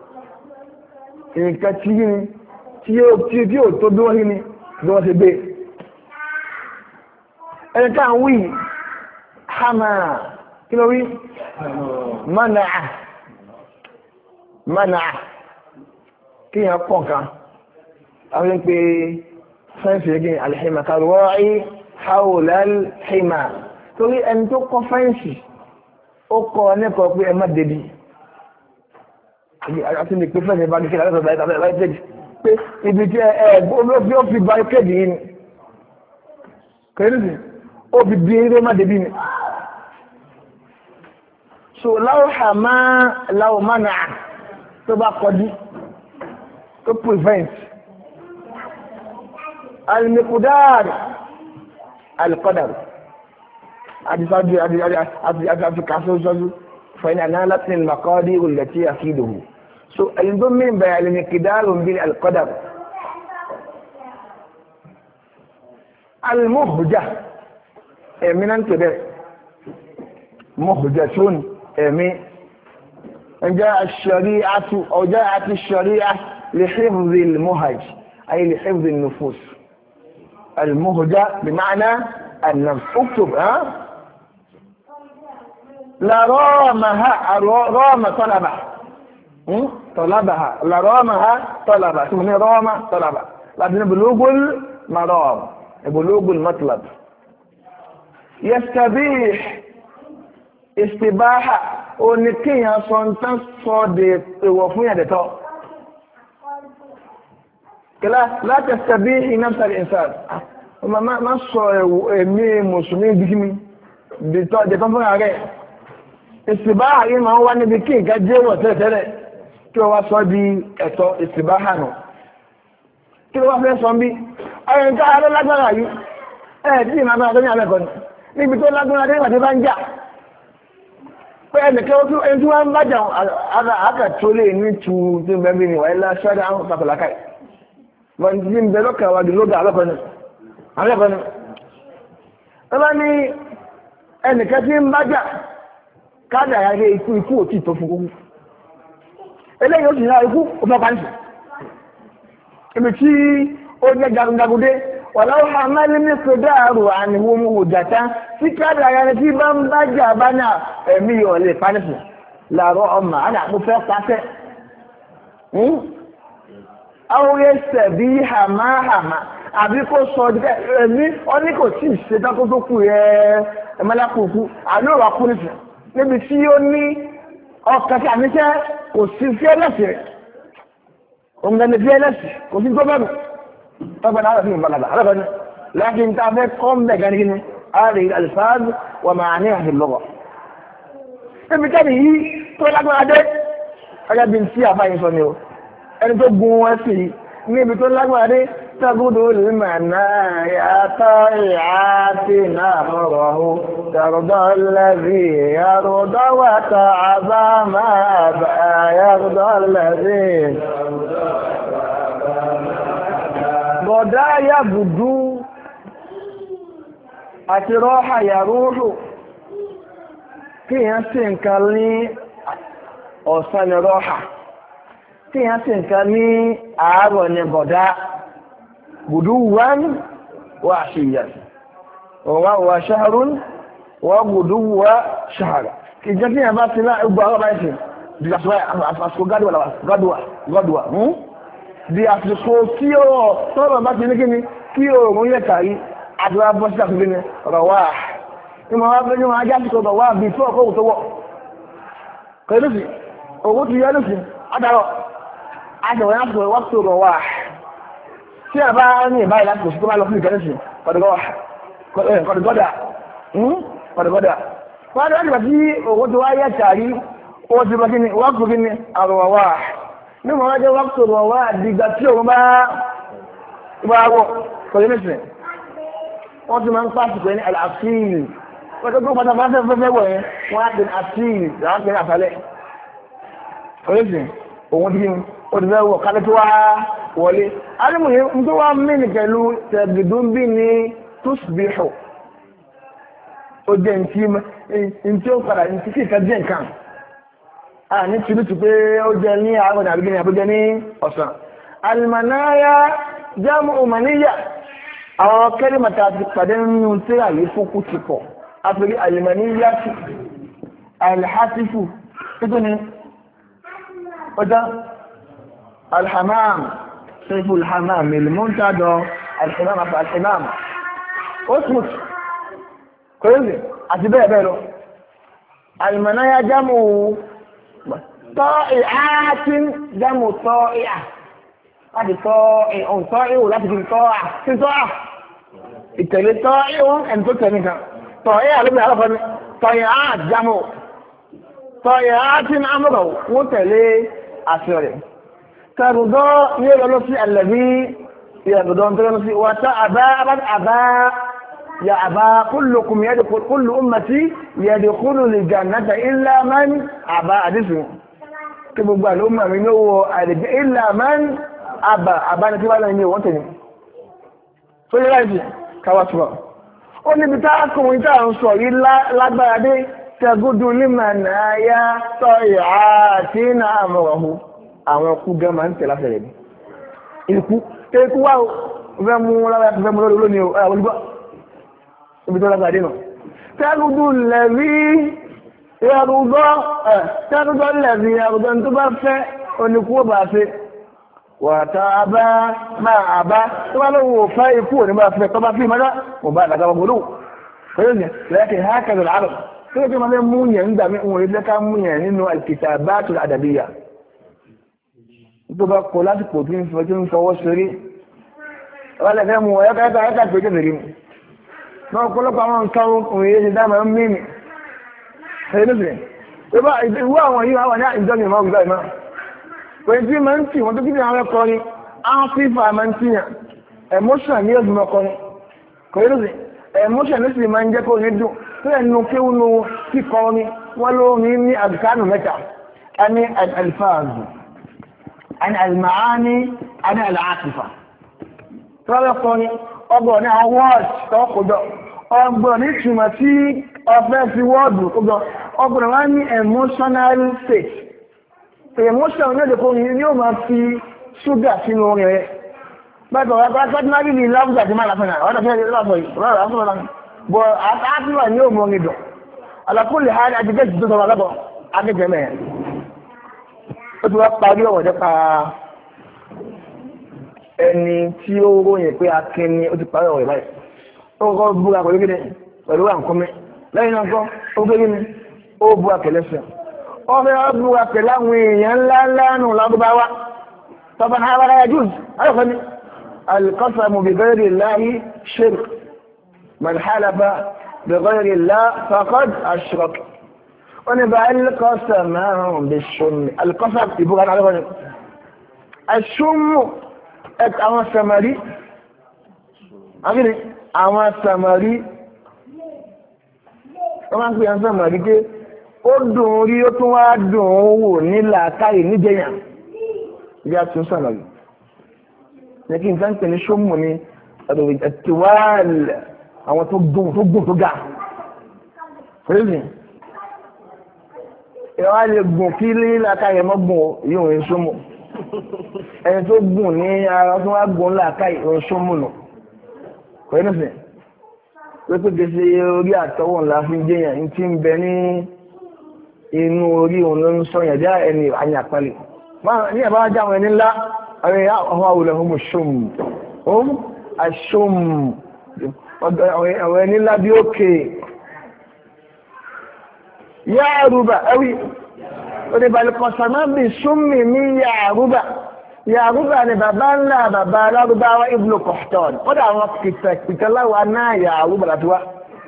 nǹkan tí yí ni tí yóò tó bí wọ́n sí ni bí wọ́n ṣe gbé ẹni ká ń wí hama kí ló rí mana'a mana'a kí yàn pọ̀ nǹkan àwọn ń pe sáyẹ́nsì rẹ̀ gí alhima karwa'i haulal hima torí ẹni tó kọ́ fẹ́ǹsì ó kọ́ nípa pé ẹ má débi àti ní pé fẹ́ǹsì bá ní kíkà lọ́sọ̀ barricade pé ibi tí ẹ bí ó fi barricade yìí ni kẹ́rìsì ó fi bí eré má débi ni so láwùhà máa láwù mánà tó bá kọjú tó prevent المقدار القدر أدي أدي أدي أدي أدي أدي كاسو فإن نالت المقادير التي أكيده سو المهم بين المقدار وبين القدر المهجة من أنت مهجة من جاء الشريعة أو جاءت الشريعة لحفظ المهج أي لحفظ النفوس. المهجة بمعنى النفس. اكتب ها لا رامها رام طلبة طلبها لا رامها طلبة ثم رام طلبة لكن بلوغ المرام بلوغ المطلب. يستبيح استباحة ونكيها صنطان صادق وفوية دتو كلا لا تستبيح نفس الإنسان ما ما ما صو إمي مسلمين بكمي دتو دتو فوية عليه استباحة إما هو نبكي كجيل وتتلي كي هو صدي أتو استباحة نو كي هو في صنبي أي أنت على لا تراجع إيه تيجي ما ما تني على كون níbi tó lágbára dé ìgbà tí bá ń jà pé ẹnìkan tí ẹni tí wọ́n ń bájà àkàtó lè ní tu tí ń bẹ́ bí ní wà ilá ṣáàdá àwọn pàpàlákà wọ́n ti ń bẹ lọ́kà wà lóga alọ́kọ̀ọ́nù alọ́kọ̀ọ́nù ẹ bá ní ẹnìkan tí ń bájà káàdà ayé ikú ikú òtí tó fún kókó eléyìí ó sì náà ikú ó fẹ́ pàǹtì ibi tí ó jẹ́ jagunjagundé wàláwò àmàlí ní sódàrú àníwò mú òjàtá tí káàdì ayára tí bá ń bá jà bá náà ẹ̀mí yọ̀ lè pánìfù làárọ̀ ọmọ àdá mo fẹ́ pàṣẹ. àwọn ẹsẹ̀ bí hàmáhàmá àbí kó sọ ẹ̀mí ọ́ní kò tí ì ṣe dákó tó kù yẹ ẹ̀mẹ́lákùnkù àná wà kú nìfẹ̀ níbi tí ó ní ọkàn tí àníṣẹ́ kò sí fíẹ́lẹ́sì rẹ̀ òǹgànnì fíẹ́lẹ́sì kò sí gómìnà طبعا هذا فيه مبالغة هذا لكن تعرف قم بجانب هذه الألفاظ ومعانيها في اللغة بالتالي تقول لك هذا هذا بنسيا فاين صنيو أنا تقول وسي نبي تقول لك هذا تقول المنايا طيعات نهره ترضى الذي يرضى وتعبى ما يرضى الذي bọ̀dá yàbùdú àti rọ́hà yàrúhù kí yẹn sí nǹkan ní ọ̀sán ni rọ́hà kí yẹn sí nǹkan ní àárọ̀ ni bọ̀dá bùdú wọ́n wà ṣíyà wà ṣáharún wọ́n bùdú wà ṣáharà kì jẹ́ kí yẹn bá sí náà gbọ́ àwọn báyìí sí àsìkò gádùwà di àsìkò kí ó tọ́rọ̀ bá ti ní kí ni kí oòrùn yẹ kàrí àdúrà bọ́ sí àkùnrin ni rọ̀wà ní ma wá fẹ́jú wọn ajá sí kò rọ̀wà bí tó ọkọ̀ tó wọ̀ kẹ́lùsì owó ti yẹ́ lùsì adarọ̀ aṣọ̀wọ̀ yá sọ̀rọ̀ wá tó rọ̀wà tí a bá ní ìbáyìí láti kò sí tó bá lọ fún ìkẹ́lùsì kọ̀dùgọ́dà kọ̀dùgọ́dà wọ́n á dẹ̀ tí owó tó wá yẹ kàrí ó ti bọ́ kí ni wọ́n kò kí ni àrọ̀wà ní mọ̀ wájẹ́ wákùtò rọ̀ wá àdìgbà tí òun bá wọ́ kọ̀lẹ́mẹ̀sìn wọ́n ti máa ń pàṣípẹ̀ ní àlàáfíìlì wọ́n tó gbọ́pàá bá fẹ́ fẹ́ wọ̀ yẹn wọ́n á pè ní àfíìlì láwọn pè ní àfálẹ́ kọ̀lẹ́mẹ̀sìn òun ti ó ti fẹ́ wọ̀ kálẹ́ tó wá wọlé alẹ́mùyẹ́ ń tó wá mìnì pẹ̀lú tẹ̀gbìdúnbí ní tusbihu ó jẹ́ ntí ó padà ntí kí ìka jẹ́ nǹkan a ní tìlútù pé ó jẹ ní àwọn àbígbé ní àbújẹ ní ọ̀sán alìmọ̀náyá jámù òmàníyà àwọn kẹ́lìmọ̀ta ti pàdé nínú tí àyè fún kú ti pọ̀ àpèrí alìmọ̀níyà tí alìhásífù títún ni ọjọ́ alhamam sẹ́fù alhamam ilmọ́ntàdọ̀ alhamam àti alhamam osmut kòrìsì àti bẹ́ẹ̀ bẹ́ẹ̀ lọ alìmọ̀náyá jámù طائعات جمع طائعة هذه طائع طائع ولا تجي طائع في طائع التالي طائع أن تكتب طائع لم يعرف طائعات جمع طائعات أمره وتالي أسره ترضى يقول في الذي يقدون تنسي وتأبى أبى يا أبا كلكم يدخل كل أمتي يدخل الجنة إلا من أبى أدسوا كم قال الأمة من هو إلا من أبى أبى نتبع لهم يوانتني فلذلك كواتوا ó níbi táàkùnrin tá à ń sọ yìí lágbára dé tẹgúdú límànà ayá tọ́ ìhà àti iná àmọ̀rànhù àwọn ikú gan máa ń tẹ̀lá fẹ̀rẹ̀ ní ikú ikú wá o fẹ́ mú lára fẹ́ mú lọ́dọ̀ lónìí o olùgbọ́ ibi tó lágbára dé nà tẹgúdú lẹ̀rí ẹrùgbọ́ tẹgúdú lẹ̀rí ẹrùgbọ́ tó bá fẹ́ oníkú ó bá fẹ́ wàtá abá máa àbá tó bá lóun ò fẹ́ ikú ò ní bá fẹ́ tó bá fi mọ́dá mo bá dàgbà gbogbo lóhùn lẹ́kẹ̀ hákàdà àrùn tó kí wọ́n fẹ́ mú yẹn ń dàmí òun ilé ká mú yẹn nínú al-kitabat al-adabiyya tó bá kọ lásìkò tí ń fọ tí ń fọwọ́ sórí wọ́n lè fẹ́ mú ẹ̀ka ẹ̀ka ẹ̀ka pé kéde rí mu náà ọ̀pọ̀lọpọ̀ àwọn nǹkan òun yẹn ti dáàmà ń mímì ìwú àwọn yìí wà ní ìjọba ìmọ̀ ògbà ìmọ̀ pẹ̀lú tí máa ń tì wọ́n tó kí ní àwọn ẹ̀kọ́ ni àwọn fífà máa ń tìyàn emotion ní ọdún ọkọ ni kò yẹ lóṣè emotion ní sì máa ń jẹ́ kó ní dùn tó yẹ nínú kéwù nu kíkọ ni wọ́n ló ní ní àdìkánù mẹ́ta a ní alifáàzù a ní alimaani a ní alaatifa tó wọ́n kọ́ ni ọgbọ̀n ní àwọn wọ́ọ̀sì tó kọjọ ọgbọ̀n ní ìtumọ̀ tí ọfẹ́ fi wọ́ọ̀dù kọjọ ọgbọ̀n wá ní emotional state emotion ní ẹ̀dẹ̀kọ́ ni yóò máa fi ṣúgà sínú orin rẹ̀ bẹ́ẹ̀ wọ́n bá tọ́jú náà ní láwùjọ àti máa láfẹ́nà ọ̀dọ̀ fẹ́ lọ́pọ̀ ìrọ̀rọ̀ àfẹ́ lọ́nà bọ̀ àtàkùnwà ní òmò orin dùn alákùnlé ha àti gẹ́ẹ̀sì tó sọ̀rọ̀ alábọ̀ akẹ́kẹ́ mẹ́rin ó ti wá parí ọ̀rọ̀ nípa ẹni tí ó ròyìn pé akin ni ó ti parí ọ̀rọ̀ báyìí ó kọ́ búra pẹ̀lú kíni pẹ̀lú àǹkọ́mẹ́ lẹ́yìn náà kọ́ ó gbé kíni ó búra kẹlẹ́sẹ̀ ọmọ ọdúnwà pẹ̀lú àwọn èèyàn ńlá ńlá nù lágbàwá tọba náà wára yajúz ayọ́kọ́ ní alqasamu bi ghayri Allahi shirk man halafa bi ghayri Allah faqad ashrak wọ́n ni bá alqasamu bi shummi alqasam ìbúra náà lọ́wọ́ ni aṣúmù ẹ̀k àwọn samari àwọn samari wọ́n máa ń pè àwọn samari pé ó dùn rí ó tún wá dùn ún wò nílà káyì níjẹyàn bí a tún sọ̀nà rí ní kí n fẹ́ ń pè ní ṣómù ní ẹ̀tìwáàlì àwọn tó gùn tó gùn tó ga fẹ́lẹ̀ ìwà lè gùn kí nílà káyì mọ́ gùn yíò ń ṣómù ẹni tó gùn ní ara tó wá gùn nílà káyì ń ṣómù nù fẹ́lẹ̀ pé gèsè orí àtọwọ̀ ńlá fi jẹyàn tí ń bẹ ní inú orí òun ló ń sọ yẹn já ẹni àyàpálẹ̀ ní ẹ̀bá já àwọn ẹni ńlá àwọn ẹ̀yà ọmọ àwòlẹ̀ ọmọ ṣòm ọm àṣòm àwọn ẹni ńlá bí ókè yá àrùbà ẹwì òdìbàlẹ̀ kọ̀sàmá bí súnmì ní yá àrùbà yá àrùbà ni bàbá ńlá bàbá alárúbáwá Ibn Qahtan ó dà àwọn kìtàkìtàláwà náà yá àrùbà látúwá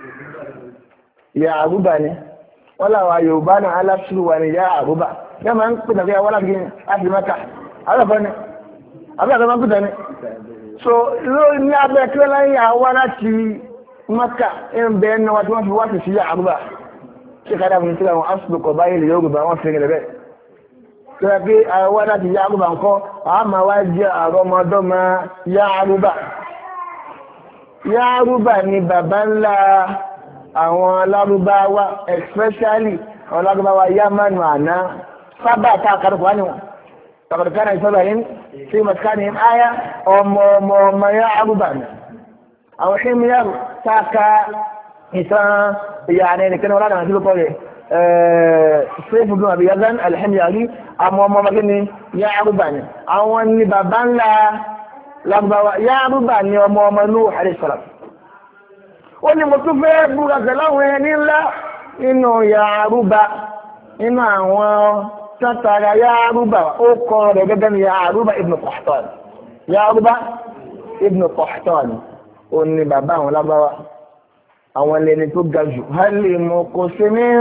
yá àrùbà ni wọ́n láwà Yorùbá náà aláṣírù wà ní yá àrùbà yá máa ń pè tàbí àwọn aláàgbé láti mẹ́ta aláàbọ̀ ni àbúrò máa ń pè tàbí so ló ní abẹ́ kí wọ́n láyé àwọ́ láti Mẹ́kà ń bẹ ẹnu wa tí wọ́n fi wá sí sí yá àrùbà ṣe ká dábùn sí àwọn asùlùkọ̀ báyìí lè Yorùbá wọ́n fi rẹ̀ bẹ́ẹ̀ tí wọ́n fi àwọ́ láti yá àrùbà ńkọ́ àmà wá jẹ́ àrọ́mọdọ́mọ yá àrùbà yá àrùbà ni bàbá ńlá àwọn alárúbáwá especially àwọn alárúbáwá yámánu àná sábà tá àkàrùkù wá ní wọn tàbàtàkàrà ìsọ́bà yìí tí mọ̀tíkàní áyá ọmọ ọmọ ọmọ yá àrùbà ní àwọn ṣímíyàrù táàkà ìtàn ìyàrá ẹnìkan wọ́n láti lókọ́ rẹ̀ ṣéfùdún àbí yazan alhimiyari àwọn ọmọ ọmọ ní yá àrùbà ní àwọn ní bàbá ńlá lárúbáwá yá àrùbà ní ọmọ ọmọ Nuh alayhi salam ó ní mo tún fẹ́ búra pẹ̀láwọn ẹni ńlá nínú Ya'ruba nínú àwọn tátara Ya'ruba ó kọ́ rẹ̀ gẹ́gẹ́ ní Ya'ruba ibn Qahtan Ya'ruba ibn Qahtan ó ní bàbá àwọn lábáwá àwọn ẹlẹ́ni tó ga jù hálì mọ́ kò sí ní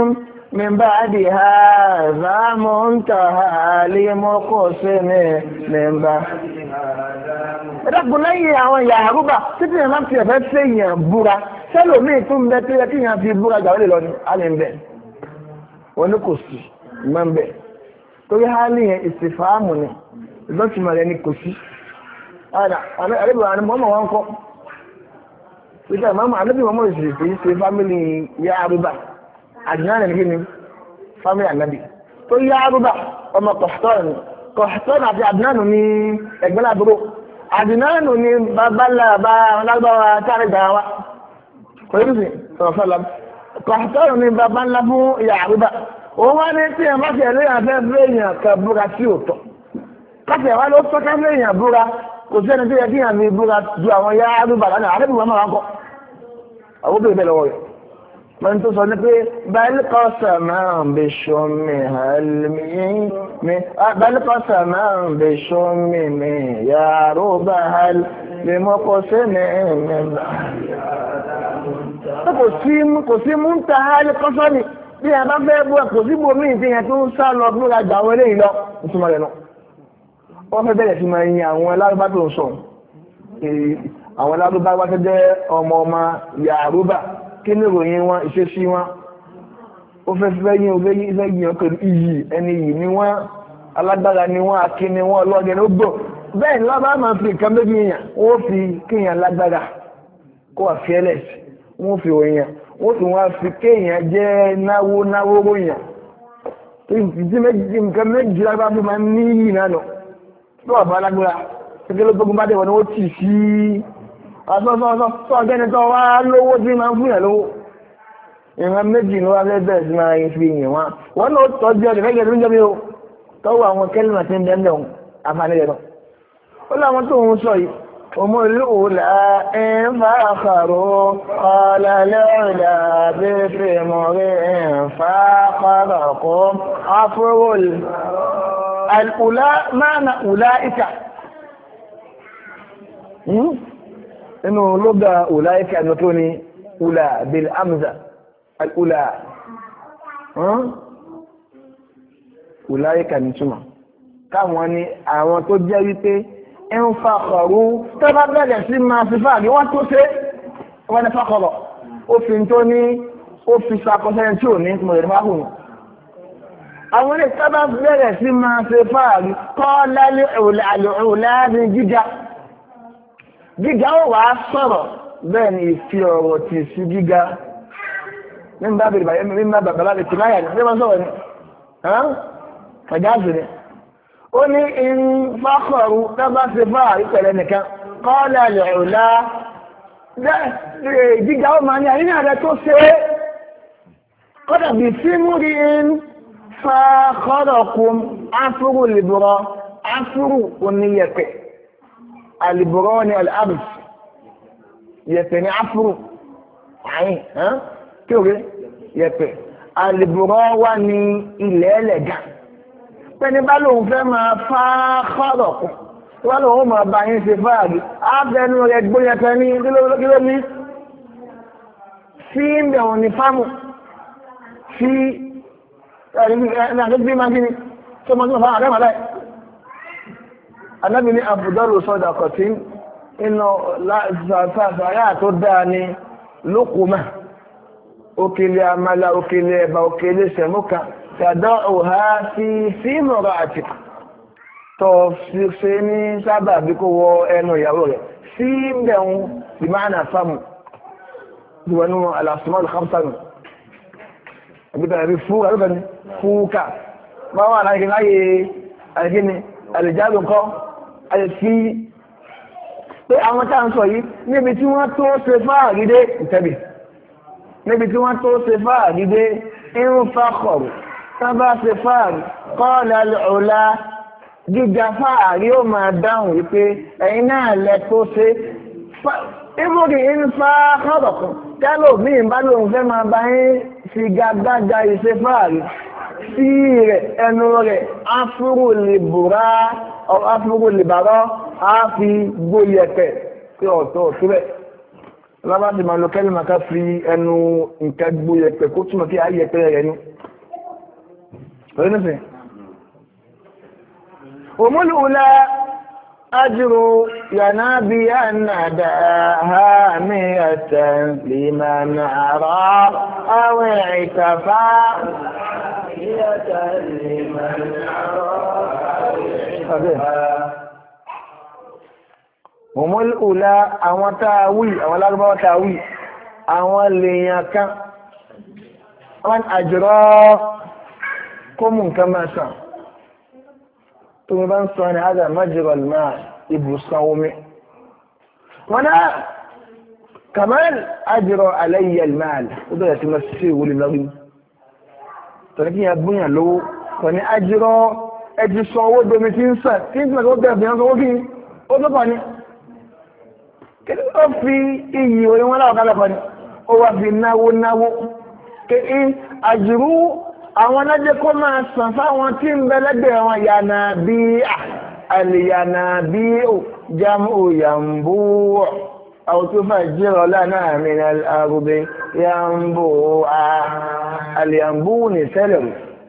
من بعد هذا منتهى لمقسم من بعد ẹ̀dàkùn lẹ́yìn àwọn ìyà àrúbà títí ẹ̀ máa fi ẹ̀fẹ́ fẹ́ èèyàn búra sẹ́lòmíì tún bẹ tí ẹ kí èèyàn fi búra jà ó lè lọ ní alẹ́ ń bẹ̀ wọn ní kò sí ìmọ̀ ń bẹ̀ torí hálì yẹn ìsìfàámù ni ìlọ́tìmọ̀ rẹ̀ ni kò sí àrẹ́bìnrin àni mọ́mọ́ wọn kọ́ ìgbà mọ́mọ́ àrẹ́bìnrin mọ́mọ́ ìsìfì ṣe fámìlì ìyá àrúbà àdìyàn rẹ̀ kí ni fámìlì ànábì tó yá àrúbà ọmọ kọ̀ọ̀tọ́ọ̀nù kọ̀ọ̀tọ́ọ̀nù àti àdìyàn ní ẹgbẹ́ làbúrò àdìnáànù ni babaláàbá lágbàwà tàrígbà wa pẹ̀lúsì sọ̀rọ̀sọ́lá kọ̀ọ̀tọ́rù ni babalá fún ìyà àrúbà òun wá ní tí ẹmọ́ tẹ̀ lóyìn afẹ́ fẹ́yàn kẹ búra sí òtọ̀ káfẹ́ wá ló tọ́ káfẹ́ èèyàn búra kò sí ẹni tó yẹ kí èèyàn fi búra ju àwọn ìyà àrúbà lánàá àrẹ́bù wọn máa kọ́ àwọn obìnrin bẹ́ẹ̀ lọ́wọ́ rẹ̀ wọ́n tó sọ ní pé bálíkọ́sà máa ń bẹ ṣọ́mì hàlmí bálíkọ́sà máa ń bẹ ṣọ́mì mi yàrá bá hàlmí mọ́kọ́ sí ní ẹ̀mẹ́bà. kò sí mú ń ta hálíkọ́sọ́ ni bí a bá fẹ́ bú kò sí bomi ìdí yẹn tó ń sá lọ bí wọ́n gbà wọlé yìí lọ ìtumọ̀ rẹ̀ náà. wọ́n fẹ́ bẹ̀rẹ̀ sí máa yin àwọn lárúbá tó ń sọ àwọn lárúbá wá tẹ́ jẹ́ ọmọ ọmọ yàrá kí ní ìròyìn wọn ìṣesí wọn ó fẹ́ fẹ́ yín òfẹ́ yín fẹ́ yín ọkọ̀ iyì ẹni yìí ni wọ́n alágbára ni wọ́n akí ni wọ́n ọlọ́dẹ ló gbọ́ bẹ́ẹ̀ ni lọ́ba máa fi nǹkan méjì yàn wọ́n fi kéèyàn lágbára kó wà fearless wọ́n fi òyìn wọ́n fi wọ́n fi kéèyàn jẹ́ náwó náwó ròyìn ìdí méjì nǹkan méjì lágbá fi máa ní yìí náà nọ tó wà fún alágbára kékeré ló gbógun bá dé wọn ni wọ́n tì sí ọ̀sọ̀sọ̀sọ̀ tó ọ̀gẹ́ni tó wá lówó tí máa ń fún yàn lówó ìran méjì ló wá lẹ́bẹ̀ẹ́ sí máa fi yìn wọn wọn náà tọ́jú ọdún fẹ́gẹ̀ẹ́ tó ń jẹ́bi o tọ́wọ́ àwọn kẹ́lìmọ̀ tí ń bẹ́ẹ̀ lẹ́hùn àǹfààní rẹ̀ náà ó láwọn tó ń sọ yìí ọmọ ìlú òòlà ẹ̀ǹfà àkàrò ọ̀làlẹ́ọ̀là bẹ́ẹ̀fẹ̀ mọ̀rẹ́ ẹ̀ǹfà àkàràkọ́ afúrólì àìkùlá máa na ùlá ìkà inú lọ́gbà ulaika ẹnu tó ní ula bil amza al-ula ulaika ní túnmà káwọn ní àwọn tó jẹ́ wípé ń fàkọrú tó bá bẹ̀rẹ̀ sí máa fi fàáàrí wọ́n tó ṣe wọ́n ní fàkọrọ̀ ó fi tó ní ó fi sàkọsẹ́ tí ò ní mọ̀lẹ̀ fáhùn àwọn ilé tó bá bẹ̀rẹ̀ sí máa fi fàáàrí kọ́ lálẹ́ òláàrin jíjà gíga ó wà á sọ̀rọ̀ bẹ́ẹ̀ ni ìfi ọ̀rọ̀ ti sí gíga nígbà bèèrè bàyẹ́ mi nígbà bàbá lè ti láyà ní ṣé máa sọ̀rọ̀ ni ọ̀jáàzì ni ó ní in fákọ̀rù tábà ṣe fáàrí pẹ̀lẹ́ nìkan kọ́ọ̀lá lẹ̀ọ̀lá gíga ó máa ní àyínà rẹ̀ tó ṣe é kọ́dà bí símú rí in fákọ̀rọ̀kùn áfúrú lìbùrọ̀ áfúrú oníyẹ̀pẹ̀ alìbùrọ̀ ni al'abd yẹ̀pẹ̀ ni áfúrú àyìn kí o rí yẹ̀pẹ̀ alìbùrọ̀ wà ní ilẹ̀ ẹlẹ́gà pẹ́ni bá lóun fẹ́ máa fá kọ́rọ̀kùn wọ́n lóun máa bá yín ṣe fáàrí ábẹ́nu rẹ̀ gbóyẹ̀pẹ̀ ní kíló ní sí ìbẹ̀wọ̀n ní fámù sí ẹ̀rìn máa gíní tó mọ́ sí ọ̀fà àrẹ́mà láì anábì ní àbùdọ́rù sọ́dà kọ̀tí inú sàárà tó dáa ní lókùmá òkèlè àmàlà òkèlè ẹ̀bà òkèlè sẹ̀múkà tàdọ́ òhá sí fíìmọ̀rọ̀ àti tọ́ ṣe ní sábà bí kó wọ ẹnu ìyàwó rẹ̀ sí bẹ̀rún ìmáàna fámù ìwọ̀nú alàsùmọ́lù hamsanu àbíkàrí fúkà máa wà láyé láyé àríkíní àlèjáde nǹkan àyèfí pé àwọn tá à ń sọ yìí níbi tí wọ́n tó ṣe fáàrí dé ìtẹ́bì níbi tí wọ́n tó ṣe fáàrí dé irun fákọ̀rù sábà ṣe fáàrí kọ́ọ̀lá ọ̀la gíga fáàrí ó máa dáhùn wípé ẹ̀yin náà lẹ tó ṣe ibùdó ń fa kọ́ọ̀kọ̀ tẹ́lò míì bá lóun fẹ́ máa bá yín fi gagbága ìṣe fáàrí sí rẹ̀ ẹnu rẹ̀ áfúrú lè bùrá áfúrú lè bàrọ́ á fi gbóyẹ̀pẹ̀ tí ọ̀tọ̀ síbẹ̀ lábá ti máa lọ kẹ́lì máa ká fi ẹnu nǹkan gbóyẹ̀pẹ̀ kó túnmọ̀ kí ayẹ̀pẹ̀ rẹ̀ ní فهمت؟ هم الأولى أجر ينابي الندى هامية لمن أرى أو اعتفى هامية لمن أرى أو اعتفى هم الأولى أو تاوي أو الأربعة تاوي أو ليكا أو أجرى كم كما شاء تمام صان هذا مجرى الماء يبصومي وانا كمان اجرى علي المال وده يتمسي ولله تركي يبني له وانا اجرى اجي صوو دومي تنسى تنسى لو ده بيان صوو كي او ده باني كده في اي ولا ولا باني او في ناو ناو كي اجرو àwọn alájẹ́ kó máa sàn fáwọn tí ń bẹ lẹ́gbẹ̀ẹ́ wọn yànà bí àlìyànà bí jámù yàmbú àwọn tó fà jẹ́rọ lánàá mìíràn àrùbẹ̀ yàmbú àlìyàmbú ní tẹ́lẹ̀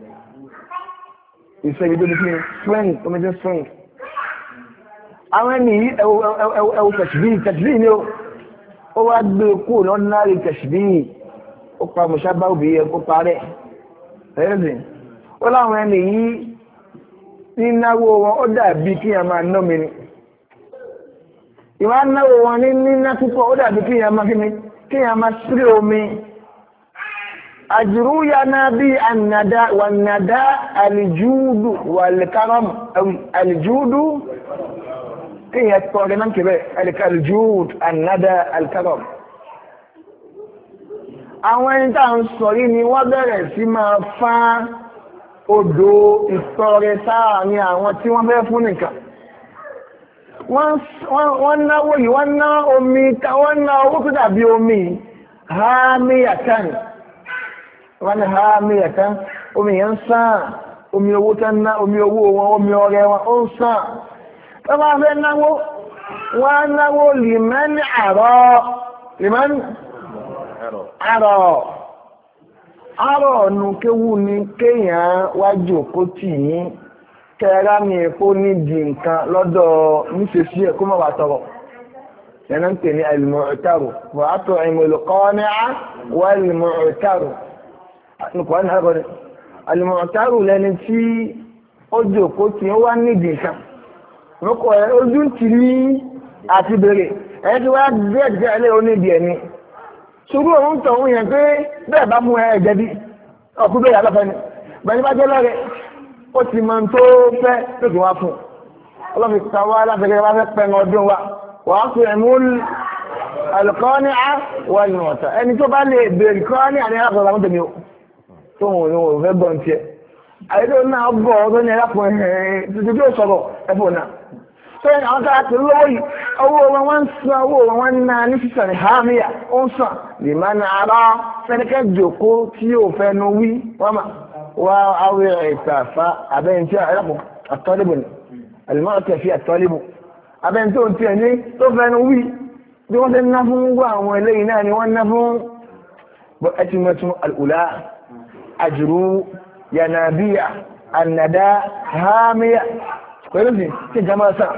ìṣẹ́bí tó ní kí strength tó mẹ́jẹ́ strength àwọn ẹni ẹwù tẹ̀sìbí tẹ̀sìbí ni ó wá gbé kú lọ́nà rí tẹ̀sìbí ó pa mùsábà òbí ẹ kó parẹ́ ẹ̀rẹ́sìn ó láwọn ẹni yìí nínáwó wọn ó dàbí kí a máa ná mi ni ìwà náwó wọn ní níná púpọ̀ ó dàbí kí a máa kí ni kí a máa sírí omi àjùrú ya náà bí ànàdá wà nàdá àlìjúùdù wà lẹ́kàrọ́mù àlìjúùdù kí a tọrẹ náà kẹrẹ àlìjúùdù ànàdá àlìkàrọ́mù àwọn ẹni tá ń sọ yìí ni wọ́n bẹ̀rẹ̀ sí máa fá odò ìtọrẹ sáà ní àwọn tí wọ́n fẹ́ fún nìkan wọ́n náwó yìí wọ́n ná omi wọ́n ná owó tó dàbí omi hámíyàtán wọ́n ní hámíyàtán omi yẹn ń sàn omi owó tán ná omi owó wọn omi ọrẹ wọn ó ń sàn tó bá fẹ́ náwó wọ́n náwó lìmẹ́ni àrọ́ lìmẹ́ni àrọ̀ àrọ̀ ọ̀nù kéwú ni kéèyàn wájú kó tì yín kẹ́ra mi kó nídìí nǹkan lọ́dọ̀ níṣẹ́sí ẹ̀ kó má wà tọrọ yẹn ń pè ní al-mu'taru wa at'imul qani'a wal-mu'taru nìkan ní àgbọ̀dẹ al-mu'taru lẹni tí ó jòkó tí ó wá nídìí nǹkan lókọ̀ ẹ̀ ojú ń tì ní àti bèrè ẹ̀ tí wá díẹ̀ díẹ̀ lé onídìí ẹ̀ ni ṣùgbọ́n òun tọ̀ òun yẹn pé bẹ́ẹ̀ bá mú ẹ jẹ̀bi ọ̀kú bẹ́ẹ̀ yàtọ̀ ni bẹ́ẹ̀ bá jẹ́ lọ́rẹ̀ ó ti mọ tó fẹ́ tó ti wá fún ọlọ́fi ta wá láfẹ́gẹ́ bá fẹ́ pẹ́ ọdún wa wà á fi ẹ̀mú alùkọ́ni á wà ní ọ̀tà ẹni tó bá lè bèèrè kọ́ ní àní alákọ̀ọ́ àwọn tèmi tó wọn ò wọn fẹ́ bọ̀ ní tiẹ̀ àyèdè náà bọ̀ ọdún ní ẹlẹ́kùn ẹ̀ tuntun tó sọ̀rọ̀ ẹ̀fọ́ náà sọ́yìn àwọn tàà tí lówó yìí owó wọn wọ́n ń san owó wọn wọ́n náà ní sísàn ní hàmíyà ó ń sàn lè máa ní ara fẹ́nikẹ́ jòkó tí yóò fẹ́ nu wí wọ́n mà wá awẹ́ ìtàfà abẹ́yìn tí ẹlẹ́kùn àtọ́lébù ní àlùmọ́ kẹfì àtọ́lébù abẹ́yìn tó ń tiẹ̀ ní tó fẹ́ nu wí bí wọ́n ti ná fún gbọ́ àwọn eléyìí náà ni wọ́n ná fún ẹtì mẹ́tún àlùlá àjùrú yànàbíyà ànàdá hàmíyà pẹ̀lú sí kí n jama sàn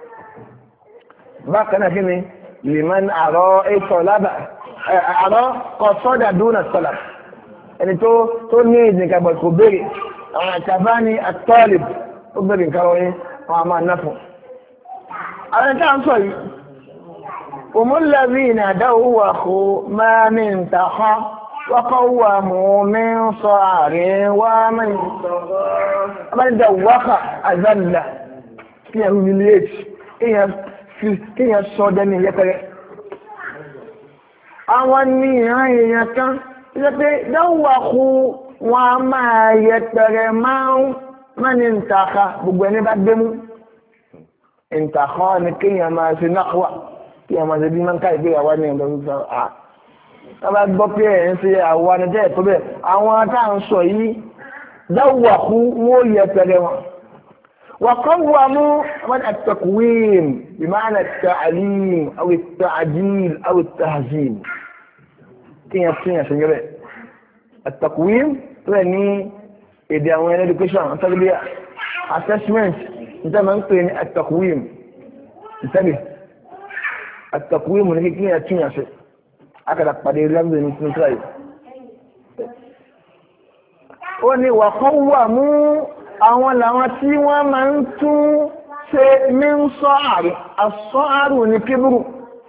bákan náà kí ni lèman àrọ́ ètò lábà àrọ́ kọ sọ́dà dúnà sọ́là ẹni tó tó ní ìdìkàgbọ̀ kò béèrè àwọn àtàbá ní àtọ́lì ó béèrè nǹkan wọ́nyí wọn a máa ná fún. àwọn ẹ̀ka ń sọ yìí òmùlẹ́bí ní àdáwò wà kó máa ní ìtàkọ́ wọ́kọ́ wà mú mi ń sọ àárín wá mi abájá wákà àzálà kí yẹn humiliate kí yẹn sọ dẹ́ni yẹpẹrẹ. àwọn ní ìran èèyàn kan ṣe pé dáwà kú wọn a máa yẹpẹrẹ máa ń má ní ìtàkà gbogbo ẹni bá gbé mú ìtàkà ni kí yẹn máa ṣe náà wà kí yẹn máa ṣe bí máa ń ká ìgbéyàwó ní ọ̀dọ́ nípa à tọ́bá gbọ́ pé ẹ̀ ń ṣe àwọn anìjẹ́ ẹ̀tọ́ bẹ́ẹ̀ àwọn tá à ń sọ yìí dáwàkú wọ́n yẹ pẹ̀lẹ́ wọn وقوموا من التقويم بمعنى التعليم أو التعجيل أو التهذيب كيف يصير يا شباب التقويم يعني èdè àwọn education tẹ́lẹ̀ assessment níta máa ń pè ní at-taqwim ìtẹ́lẹ̀ at-taqwim ní kíkí ẹ̀ tún yànṣẹ́ akàdà pàdé lẹ́mdẹ̀ ní tún tíráyì ó ní wà kọ́ wà mú àwọn làwọn tí wọ́n máa ń tún ṣe ní ń sọ àrùn àsọ àrùn ní kíbùrù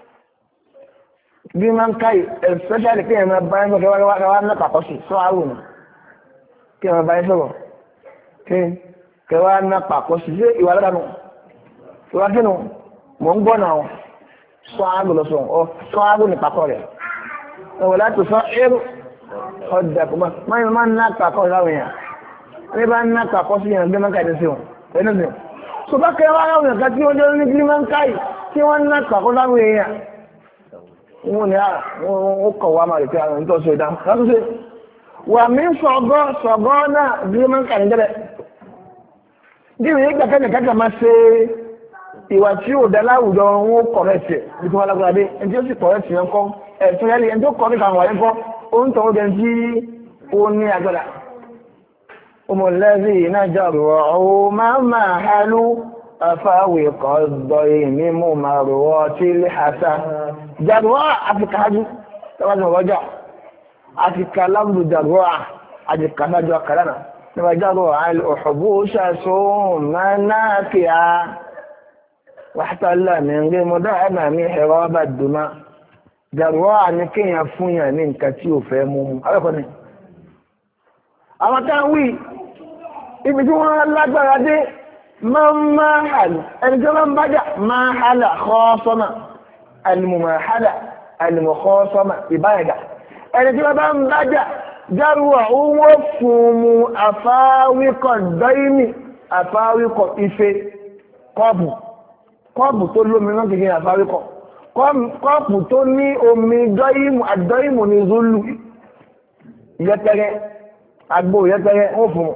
bí máa ń káyì especially kí ẹ̀mọ̀ bá ń sọ kẹwàá náà pàpọ̀ sí sọ àrùn kí ẹ̀mọ̀ bá ń sọ̀rọ̀ kí kẹwàá náà pàpọ̀ sí sí ìwà lọ́dánù ìwà kínú mọ̀ ń gbọ́ náà sọ àrùn lọ sọ ọ sọ àrùn ní pàpọ̀ rẹ̀ ẹ̀wọ̀ láti sọ ẹrù ọjà kò máa máa ń ná pàpọ̀ láwọn èèyàn ní bá ń ná pàpọ̀ sí èèyàn bí máa ń káyì sí wọn ẹnu sí so bá kẹwàá láwọn èèyàn kan tí wọ́n jẹ́ ní bí máa ń káyì tí wọ́n ná pàpọ̀ láwọn èèyàn wọ́n ní ó kọ̀ wá máa lè fi àwọn ìtọ́sọ ìdá látúnṣe wà mí sọ̀gọ́ sọ̀gọ́ náà bí ó máa ń kà ní jẹ́rẹ̀ díìrì nígbà kẹ́kẹ́ kẹ́kẹ́ máa ṣe ìwà tí ó dá láwùjọ wọn kọ̀rẹ́tì bí wọ́n lágbára dé ẹni tí ó sì kọ̀rẹ́tì yẹn kọ́ ẹ̀tún yẹn ẹni tó kọ́ nípa àwọn àyẹ̀kọ́ ó ń tọ́wọ́ gẹ̀ tí ó ní agbára ọmọlẹ́bí náà jàrò ọ̀hún máa máa hálú afáwì kọ́dọ̀ èmi mú màrùwọ́ tí lè hàtà jàrùwọ́ àfikàájú tọ́wọ́n ọjọ́ àfikà lábùdó jàrùwọ́ àjìkàájú àkàránà nígbà jàrùwọ́ àìlòṣùbú ṣàṣùn máa náà kí a wàtàlá mi ń gbé mọ́dá ẹ̀mà mi ẹ̀rọ bá dùnmá jàrùwọ́ àní kéèyàn fún yàn ní nǹkan tí ò fẹ́ mú abẹ́kọ́ ni àwọn táwọn wí ibi tí wọ́n lágbára dé máa hàlù ẹni tí wọ́n bá jà máa hàlà kọ́ọ́sọ́mà alìmùmáhàlà alìmùkọ́ọ́sọ́mà ìbáyàgà ẹni tí wọ́n bá ń bá jà járùwà owó fún mu àfáwíkọ̀ dọ́ìmì àfáwíkọ̀ ife kọ́ọ̀pù kọ́ọ̀pù tó lómi náà kìí àfáwíkọ̀ kọ́ọ̀pù tó ní omi dọ́ìmù àdọ́ìmù ní zulu yẹtẹrẹ agbó yẹtẹrẹ ó fún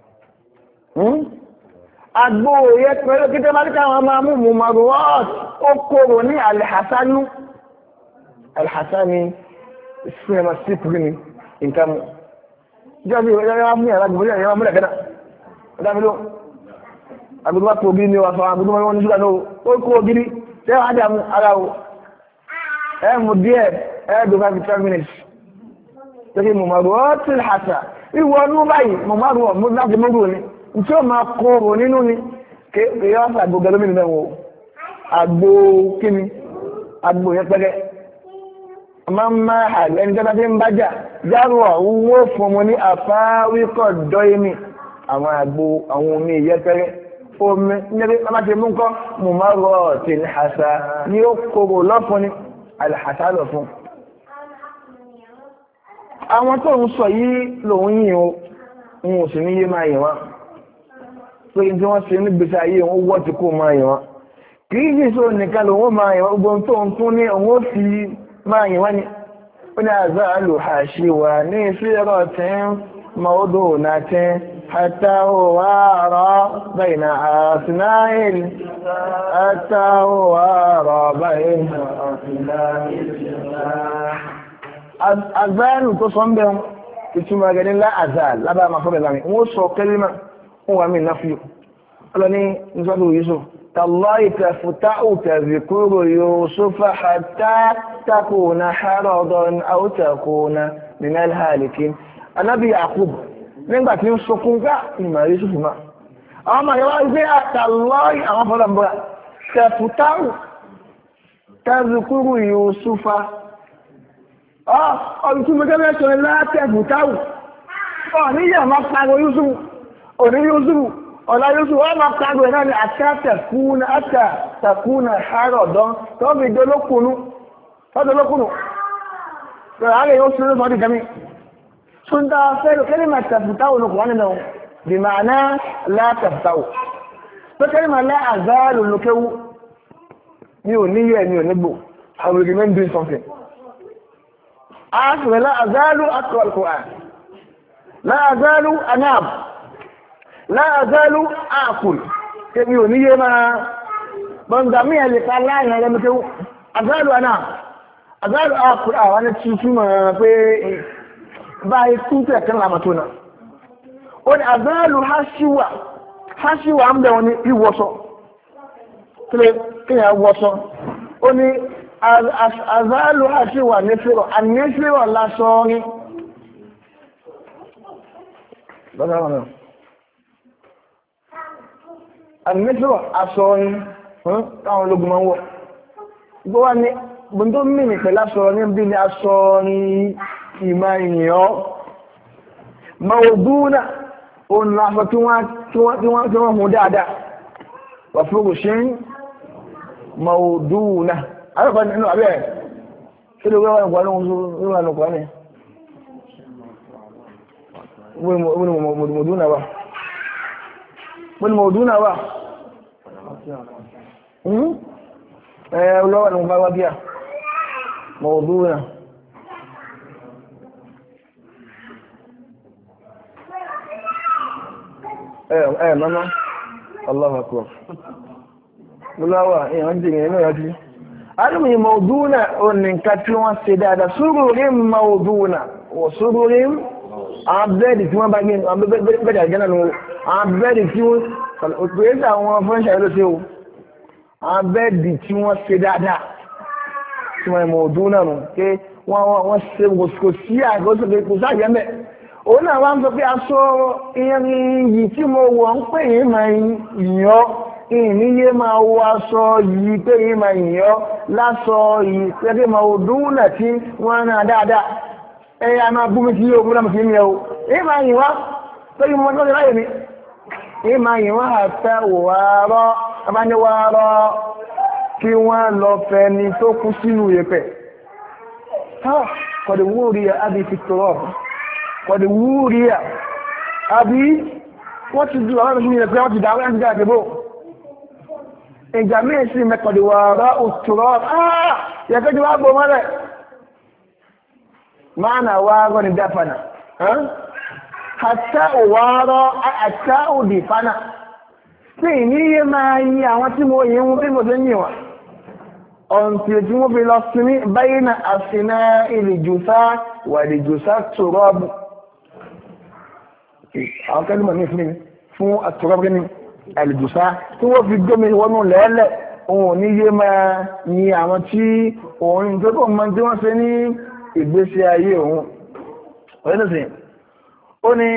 un agbó yẹ pẹ̀lú kí tẹ́bàríkà wọn máa mú mú marwọ́t ó kòrò ní alìhàsánú alìhàsánú ìsìnkú sípùrí ní nǹkan mú jẹ́ bí ìwẹ̀lẹ́ mú yàrá gbogbo yàrá múlẹ̀ kẹ́nà dámiló agbódúwà tó bí ní wàfà agbódúwà wọn ní ṣúgbà náà ó kó gírí tẹ́wàá dàmú ara o ẹ mú díẹ̀ ẹ́ẹ̀dù five to ten minutes tẹ́kí mú marwọ́t tí alìhàsá ìwọ̀nú báyìí mú marwọ́t mú láti mú tí ó máa kọrò nínú ni kí yọ́ sí àgbò gẹlómìnì mẹ́wọ̀n àgbò kíni àgbò yẹ pẹ́gẹ́ máa máa àgbẹ̀ ẹni tẹ́ta tí ń bá jà járò àwúwó fún ọmọ ní àfáwíkọ̀ dọ́yìmì àwọn àgbò àwọn omi yẹ pẹ́gẹ́ omi níbi láti mú kọ́ mú máa rọ̀ tí ní àṣà ní ó kọrò lọ́fún ní àṣà lọ́fún àwọn tó ń sọ yìí lòun yìí o ń ò sì ní yé máa yìn wá pé tí wọ́n ṣe ní gbèsè ayé wọn wọ́ ti kó máa yìn wọ́n kì í sì sọ nìkan ló wọ́n máa yìn wọ́n gbogbo tó ń tún ní òun ó fi máa yìn wọ́n ni ó ní àzá àlùhàṣì wà ní ìṣirò tí ń mọ́ọ́dọ̀ náà tí àtàwọ̀ àárọ̀ bẹ́ẹ̀ na àtìláìlì àtàwọ̀ àárọ̀ bẹ́ẹ̀ na àtìláìlì. àzánù tó sọ ń bẹ̀ ìtumọ̀ gẹ̀dẹ̀ ńlá àzá lábàá máa fọ́bẹ̀ láàrin wọ́n sọ kẹ́límà wọ́n mi náfi ọlọ́ni nísọ́dọ̀ Yusuf tàlọ́ì tàfùtáù tàzìkúrò Yusufa hatta takuna haradan aw takuna minal halikin anábì Yakub nígbà tí ń sọkún ká ìmọ̀ Yusuf ma àwọn ọmọ yẹn wá gbé àtàlọ́ì àwọn fọ́lọ̀ mbọ́ra tàfùtáù tàzìkúrò Yusufa ọdún tí mo jẹ́ mẹ́sàn-án látẹ̀fùtáù ọ̀ níyà máa pariwo Yusuf òní Yusuf ọ̀la Yusuf wọ́n máa kágbé náà ni àtàtàkùnà àtàtàkùnà àárọ̀dán tó fi dolókùnú tọ́dọ̀lókùnú rẹ̀ àárẹ̀ yóò sínú sọ́dí gami ṣúndà fẹ́rù kẹ́lìmà tàfùtáwò ní kùwánì náà bí máa náà látàfùtáwò tó kẹ́lìmà láàzálù lókèwú ní ò ní yẹ ní ò nígbò I will remain doing something ààfẹ́ láàzálù akọ̀ al-Qur'an láàzálù anam láàzálù àkùl kébí ò ní yé máa bọ́ǹdàmí ẹ̀lẹ́ta láàrin ẹlẹ́mẹ́kẹ́wú àzálù anam àzálù àkùl àwọn ẹni tuntun mọ̀ pé báyìí tún tẹ̀ kán lámà tó náà ó ní àzáàlù háṣíwà háṣíwà ń bẹ̀ wọn ní ìwọ̀sọ̀ kíyà wọ́sọ̀ ó ní àzáàlù háṣíwà ní fírọ̀ àní fírọ̀ lásọ ní àní fírọ̀ aṣọ ní táwọn ológun máa ń wọ̀ gbọ́ wá ní gbọ́ndó mìíràn pẹ̀lú aṣọ ní bí ní aṣọ ní ìmá ìyàn mọ̀ọ́dúnà òun aṣọ tí wọ́n tí wọ́n mú dáadáa wà fúrò ṣe ń mọ̀ọ́dúnà alẹ́kọ̀ọ́ nínú àbẹ́ ẹ̀ kí ló wẹ́wà nìkan lóhun wà nìkan ní wọ́n mọ̀ọ́dúnà wà wọ́n mọ̀ọ́dúnà wà ẹ̀ olówà nìkan wá bíà mọ̀ọ́dúnà ẹ̀ ẹ̀ mama Allahu akbar lọ́wọ́ èèyàn jẹ́ ìrìn náà jí alùmí mọ̀ọ́dúnà òníkà tí wọ́n ṣe dáadáa súrúrí mọ̀ọ́dúnà wọ̀ súrúrí àwọn bẹ́ẹ̀dì tí wọ́n bá gbé àwọn bẹ́ẹ̀dì àjẹ́ náà àwọn bẹ́ẹ̀dì tí wọ́n òpèsè àwọn french àìló ṣe o àwọn bẹ́ẹ̀dì tí wọ́n ṣe dáadáa tí wọ́n mọ̀ọ́dúnà nù pé wọ́n ṣe kò sí àgọ́sọ̀kẹ́ kò sáàjẹ́ mẹ́ òun náà wá ń sọ pé aṣọ irin yìí tí mo wọ̀ ń pè yín máa yàn ìníyé máa wọ aṣọ yìí pé yín máa yàn lásọ yìí pẹ́ẹ́dẹ́ máa wò dúnà tí wọ́n náà dáadáa ẹ̀yà máa bú mi sí yóò múná mi sí mi ẹ̀ o èyí máa yìn wá pé yín mo tọ́jú láyè mi èyí máa yìn wá àtẹ wàárọ̀ abáníwàárọ̀ kí wọ́n lọ fẹ́ ni tó kú sínú yẹpẹ̀ kọ̀dé wúrí àbí fi tọrọ kọ̀dé wúrí àbí wọ́n ti dùn àwọn ìrìnlẹ̀ pé wọ́n ti dáwẹ́ ẹ̀sìn àgbẹ̀bò ìjà mí sí mẹ́kọ̀dé wàárọ̀ òtùrọ̀ áà yẹ̀kẹ́ ti wá gbọ́ mọ́lẹ̀ máàna wàárọ̀ ni dáfànà àtà òwàárọ̀ àtà òdì fánà tí ìníyé máa yí àwọn tí mo yí wọn bí mo ṣe ń yìn wọn ọ̀ntì tí wọ́n fi lọ sí ní báyìí na àṣìná ìlìjùsá wà ìlìjùsá tòrọ́bù àwọn kẹ́lùmọ̀ ní ìfún fún àtòrọ́bù ní ìlìjùsá tí wọ́n fi gómi wọnú lẹ́ẹ̀lẹ̀ òun ní yé máa yí àwọn tí òun tó kọ̀ mọ́ tí wọ́n ṣe ní ìgbésí ayé òun ọ̀rẹ́dẹ̀sìn ó ní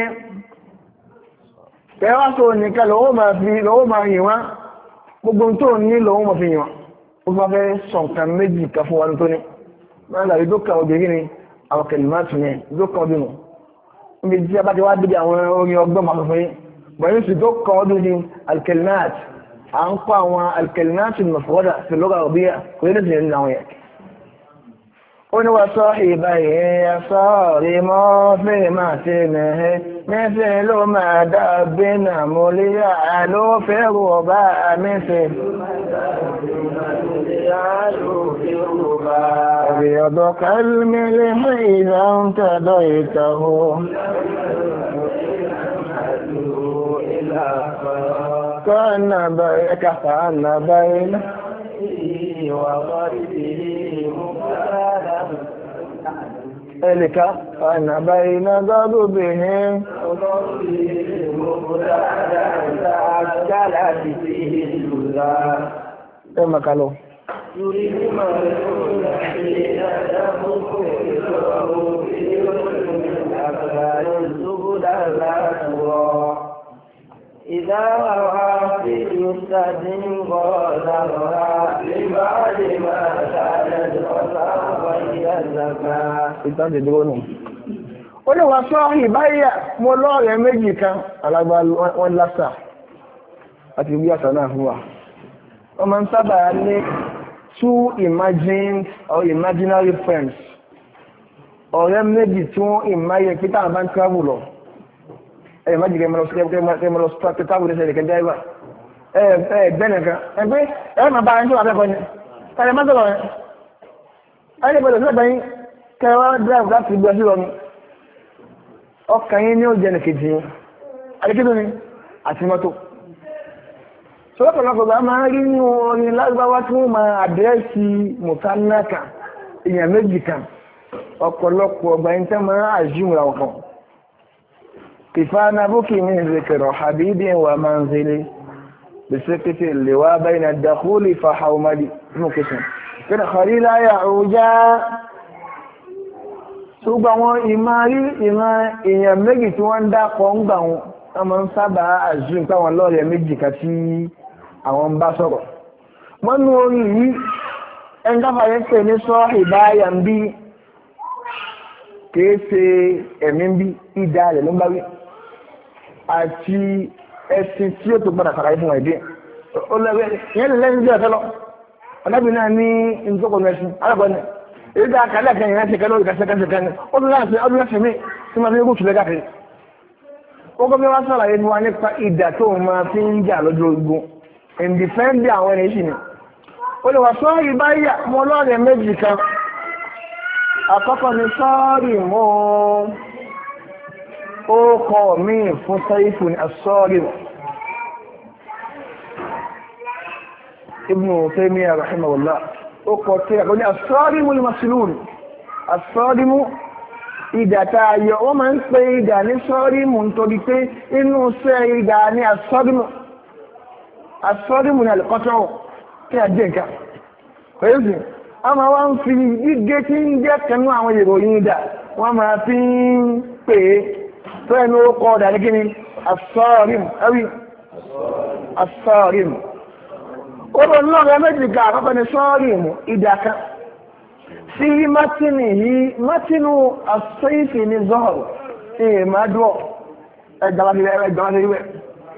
ẹwà tó nìkan lọ́wọ́ máa fi lọ́wọ́ máa yìn wá gbogbo tó ní lọ́wọ́ máa fi yìn wá ó bá fẹ́ sọ̀nkan méjì ká fún wa ní tó ní máa dàbí dókà obìnrin ni àwọn kẹlìmáàtì yẹn dókà ọdún nù níbi tí a bá ti wá débi àwọn orin ọgbọ́n máa fún yín bọ̀yìn sì dókà ọdún ní alkẹlìmáàtì à ń kọ́ àwọn alkẹlìmáàtì mọ̀fọ́dà sí lọ́gà ọ̀bíyà kò ní lẹ́sìn nínú àwọn yẹn ó ní wà sọ ìbáyé sọ́ọ̀rí mọ́ fẹ́ máa ṣe nẹ̀ẹ́ mẹ́fẹ́ ló máa dábé náà mo lè yá ló fẹ́ rò bá mẹ́fẹ́ rí ọ̀dọ̀ kálmẹ́lẹ́ ìlà ń tẹ́dọ̀ ìtàhó kọ́nà báyé kàfà nà báyé náà ذلك أن بين ضربهم ثم قالوا يريد ما إذا رأى في يسد غادرها لبعد ما كانت وصافي الزكاة ìtàn ti dúró nù. ó ní wọ́n sọ ìbáyà mo lọ́ọ̀rẹ́ méjì kan alágbà wọn lásà àti ìwé àṣà náà fún wa. wọ́n máa ń sábà ní two imagined or imaginary friends. ọ̀rẹ́ méjì tí wọ́n ìmáyẹ pé táwọn bá ń travel lọ. ẹ má jìgẹ́ mọ́lọ́ kẹ́mọ́lọ́ sọ́kẹ́ táwọn ní sẹ́yìn kẹ́jẹ́ ìwà. ẹ ẹ gbẹ́ nìkan ẹ pé ẹ máa bá ẹni tó wà fẹ́kọ̀ọ́ ni. ẹ má sọ̀rọ̀ yẹn. ẹ ní bọ̀dọ̀ sílẹ̀ bẹ́yìn kẹwàá drive láti gbé sí lọ́nà ọkàn yín ní ó jẹ́ nìkejì yín àdíkítò ní àti mọ́tò sọ́lọ́pọ̀lọpọ̀ bá máa rí ní orin lágbàwá tí wọ́n máa àdírẹ́sì mọ̀tánnáka èèyàn méjì kan ọ̀pọ̀lọpọ̀ ọgbà yín tẹ́ máa àjùmọ̀ ọ̀kan كفانا بكي من ذكر حبيب ومنزلي بسكت اللواء بين الدخول فحوملي مكسن كده خليلا يعوجا ṣùgbọ́n àwọn ìmọ̀ rí ìmọ̀ èèyàn méjì tí wọ́n ń dápọ̀ ń gbà wọn wọ́n máa ń sábà àzùn táwọn lọ́ọ̀rẹ́ méjì kan tí àwọn ń bá sọ̀rọ̀ wọ́n ní orí yìí ẹni dáfà yẹn pè ní sọ ìbáyà ń bí kìí ṣe ẹ̀mí ń bí ìdá rẹ̀ ló ń bá wí àti ẹ̀sìn tí ó tó gbọ́dọ̀ kàrà fún ẹ̀dín ó lẹ́wẹ́ ìyẹn lè lẹ́yìn bí ọ̀tẹ́ lọ ọ̀dábì náà ní ìjọkọ̀ mẹ́sìn alábọ̀ni èyí dáa kàlẹ́ kan ìrántí kan lórí kàṣẹ́ kàṣẹ́ kan ọdún láti ọdún láti mí tí wọ́n fi ń gúúsù lẹ́gà kiri ó gbọ́ bí wọ́n sọ̀rọ̀ yẹn wá nípa ìdà tó máa fi ń jà lójú ogun ìdìfẹ́ǹdì àwọn ẹni sì ni ó lè wà sọ́ọ̀rì báyà mọ́ lọ́rẹ̀ méjì kan àkọ́kọ́ ni sọ́ọ̀rì mọ́ ó kọ́ mí fún Saifu ní asọ́ọ̀rì Ibn Taymiyyah rahimahullah ó kọ́ tí a kọ́ ní asọ́ọ̀rìmù al-maslul asọ́ọ̀rìmù ìdàtà ayọ̀ wọ́n máa ń pè ìdà ní sọ́ọ̀rìmù nítorí pé inú sẹ́ ìdà ní asọ́ọ̀rìmù asọ́ọ̀rìmù ní àlùkọ́tọ̀ kí a jẹ́ nǹkan pẹ̀lú a máa wá ń fi gígé tí ń jẹ́ kanú àwọn ìròyìn ìdà wọ́n máa fi ń pè é tó ẹnu ó kọ́ ọ̀dà ní kíni asọ́ọ̀rìmù ẹ̀rí asọ́ọ̀rìmù Oro lọ́rọ̀ méjì ga àkọ́kọ́ ni sọ́ọ̀rìmù ìdàkan. Sí mátínì yìí, mátínú àṣífì ní zọ́ọ̀rù, ìmádùọ́, ẹgbàmásíwẹ̀.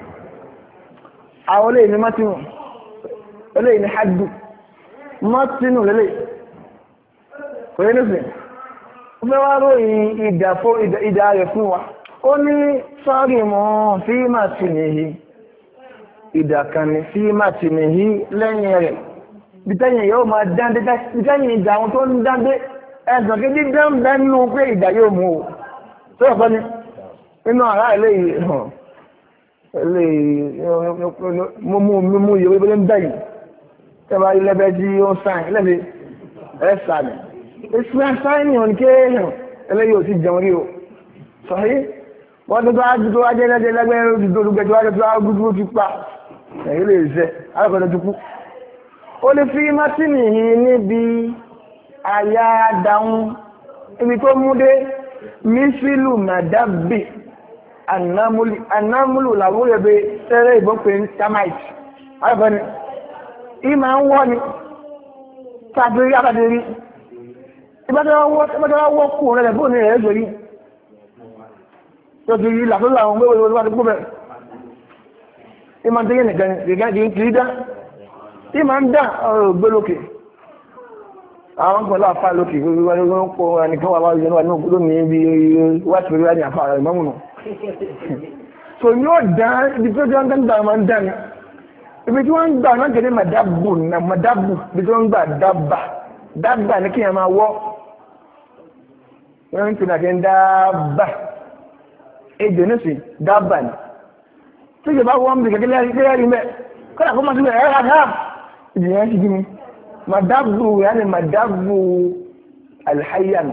Àwọn olè ní mátínú, olè ní haddu, mátínú lélẹ̀. Kò yẹ́ nífẹ̀ẹ́. Ó fẹ́ wá ròyìn ìdàfó ìdà rẹ̀ fún wa. Ó ní sọ́ọ̀rìmù sí mátínì yìí. Ìdàkànnì sí máti nìyí lẹ́yìn rẹ̀ bítẹ́yìn yóò máa dándé bítẹ́yìn ìjà àwọn tó ń dándé ẹ̀sùn kí dídán bẹ́ nínú pé ìjà yóò mú o tó ọ̀pọ̀ ni nínú àrá eléyìí hàn eléyìí mú mímú ìyẹ̀wé bí ń bẹ̀yìn tẹ́bà ilẹ́bẹ̀ tí ó ń sáìn ilẹ́bẹ̀ ẹ̀ sàmì ìsìnkú sáìnì hàn ké hàn eléyìí ò sì jẹun rí o sọ̀rí wọ́n tó tó ájú tó wájẹ́ lẹ́jẹ́ lẹ́gbẹ̀ẹ́ olùdókè tó wájẹ́ tó ágúdú ti pa ẹ̀yìn lè ṣe alákọ̀ọ́dọ̀ tó kú ó lè fi mátìnì yìí níbi àyà dáhùn ibi tó mú dé mísílù màdábì anámúlù làwúrẹ̀bẹ̀ tẹ́rẹ ìbọn pé termite alákọ̀ọ́ni ìmọ̀ ń wọ́ ni tàbí àbàdìrí ìbátẹ́wọ́ wọ́ kù rẹ̀ bóun ní ẹ̀rẹ́ ìjòrí tó ti rí làtọ́lá àwọn gbé wọlé wọlé gbé bẹ̀rẹ̀ ìmọ̀ tó yẹ nìkan nìkan kì í kì í dá ìmọ̀ ń dá ọ̀rọ̀ gbé lókè àwọn pẹ̀lú àfà lókè gbogbo wọn ló ń pọ̀ nìkan wà wáyé wà ní òkúrò ní ibi wáṣí orí wá ní àfà rẹ̀ mọ́mùnà so yóò dá ibi tó jẹ́ ń gbà máa ń dá ni ibi tí wọ́n ń gbà náà kẹ́lẹ́ màdábù na màdábù ibi tí wọ́n ń gbà dábà dábà ní kí ẹ máa wọ́ wọ́n ń tún àti dábà ejò ní sí dábà ní tí ìjọba wọ́n bí gẹ́gẹ́ lẹ́rí mẹ́ kọ́nà kọ́ máa sí ẹ̀rọ àdá ìjìyàn ti gíní màdábù yánni màdábù alhayyan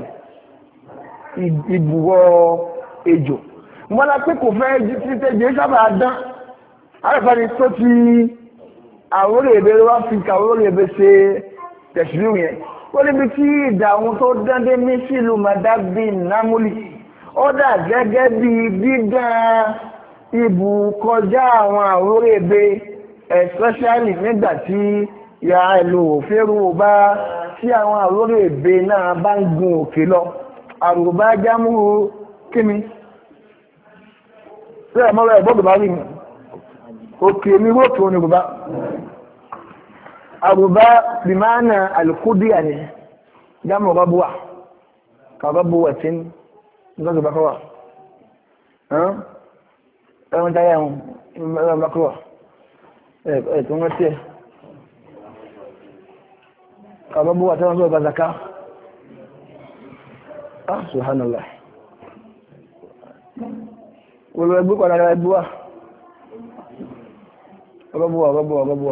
ìbùwọ́ ejò mọ́lá pé kò fẹ́ títẹ́ jẹ́ sábà dán arẹ́fẹ́ni tó ti àwórí èbè wá fi kàwórí èbè ṣe tẹ̀sílù yẹn ó níbi tí ìdààmú tó dándé ní sílùú màdábì námúlì ó dà gẹ́gẹ́ bí dídán ibù kọjá àwọn àwórí èbè especially nígbà tí ya ìlú òférú bá tí àwọn àwórí èbè náà bá ń gun òkè lọ àrùbá jámúrú kíni tí ẹ̀mọ́ rẹ̀ bọ́dù bá rí mi òkè ní rókè òní rùbá àrùbá bìmánà alìkúdíà ni jámù rọ́bùwà kàrọ́bùwà tí ń lọ́dù bá kọ́wà ẹ̀wọ̀n táyà ẹ̀wọ̀n bá kọ́wà ẹ̀ tó ń rántí ẹ̀ kàrọ́bùwà tí wọ́n sọ bá zaka ah subhanallah wọ́n ẹgbẹ́ padà ẹgbẹ́ wà ọgọ́bùwà ọgọ́bùwà ọgọ́bùwà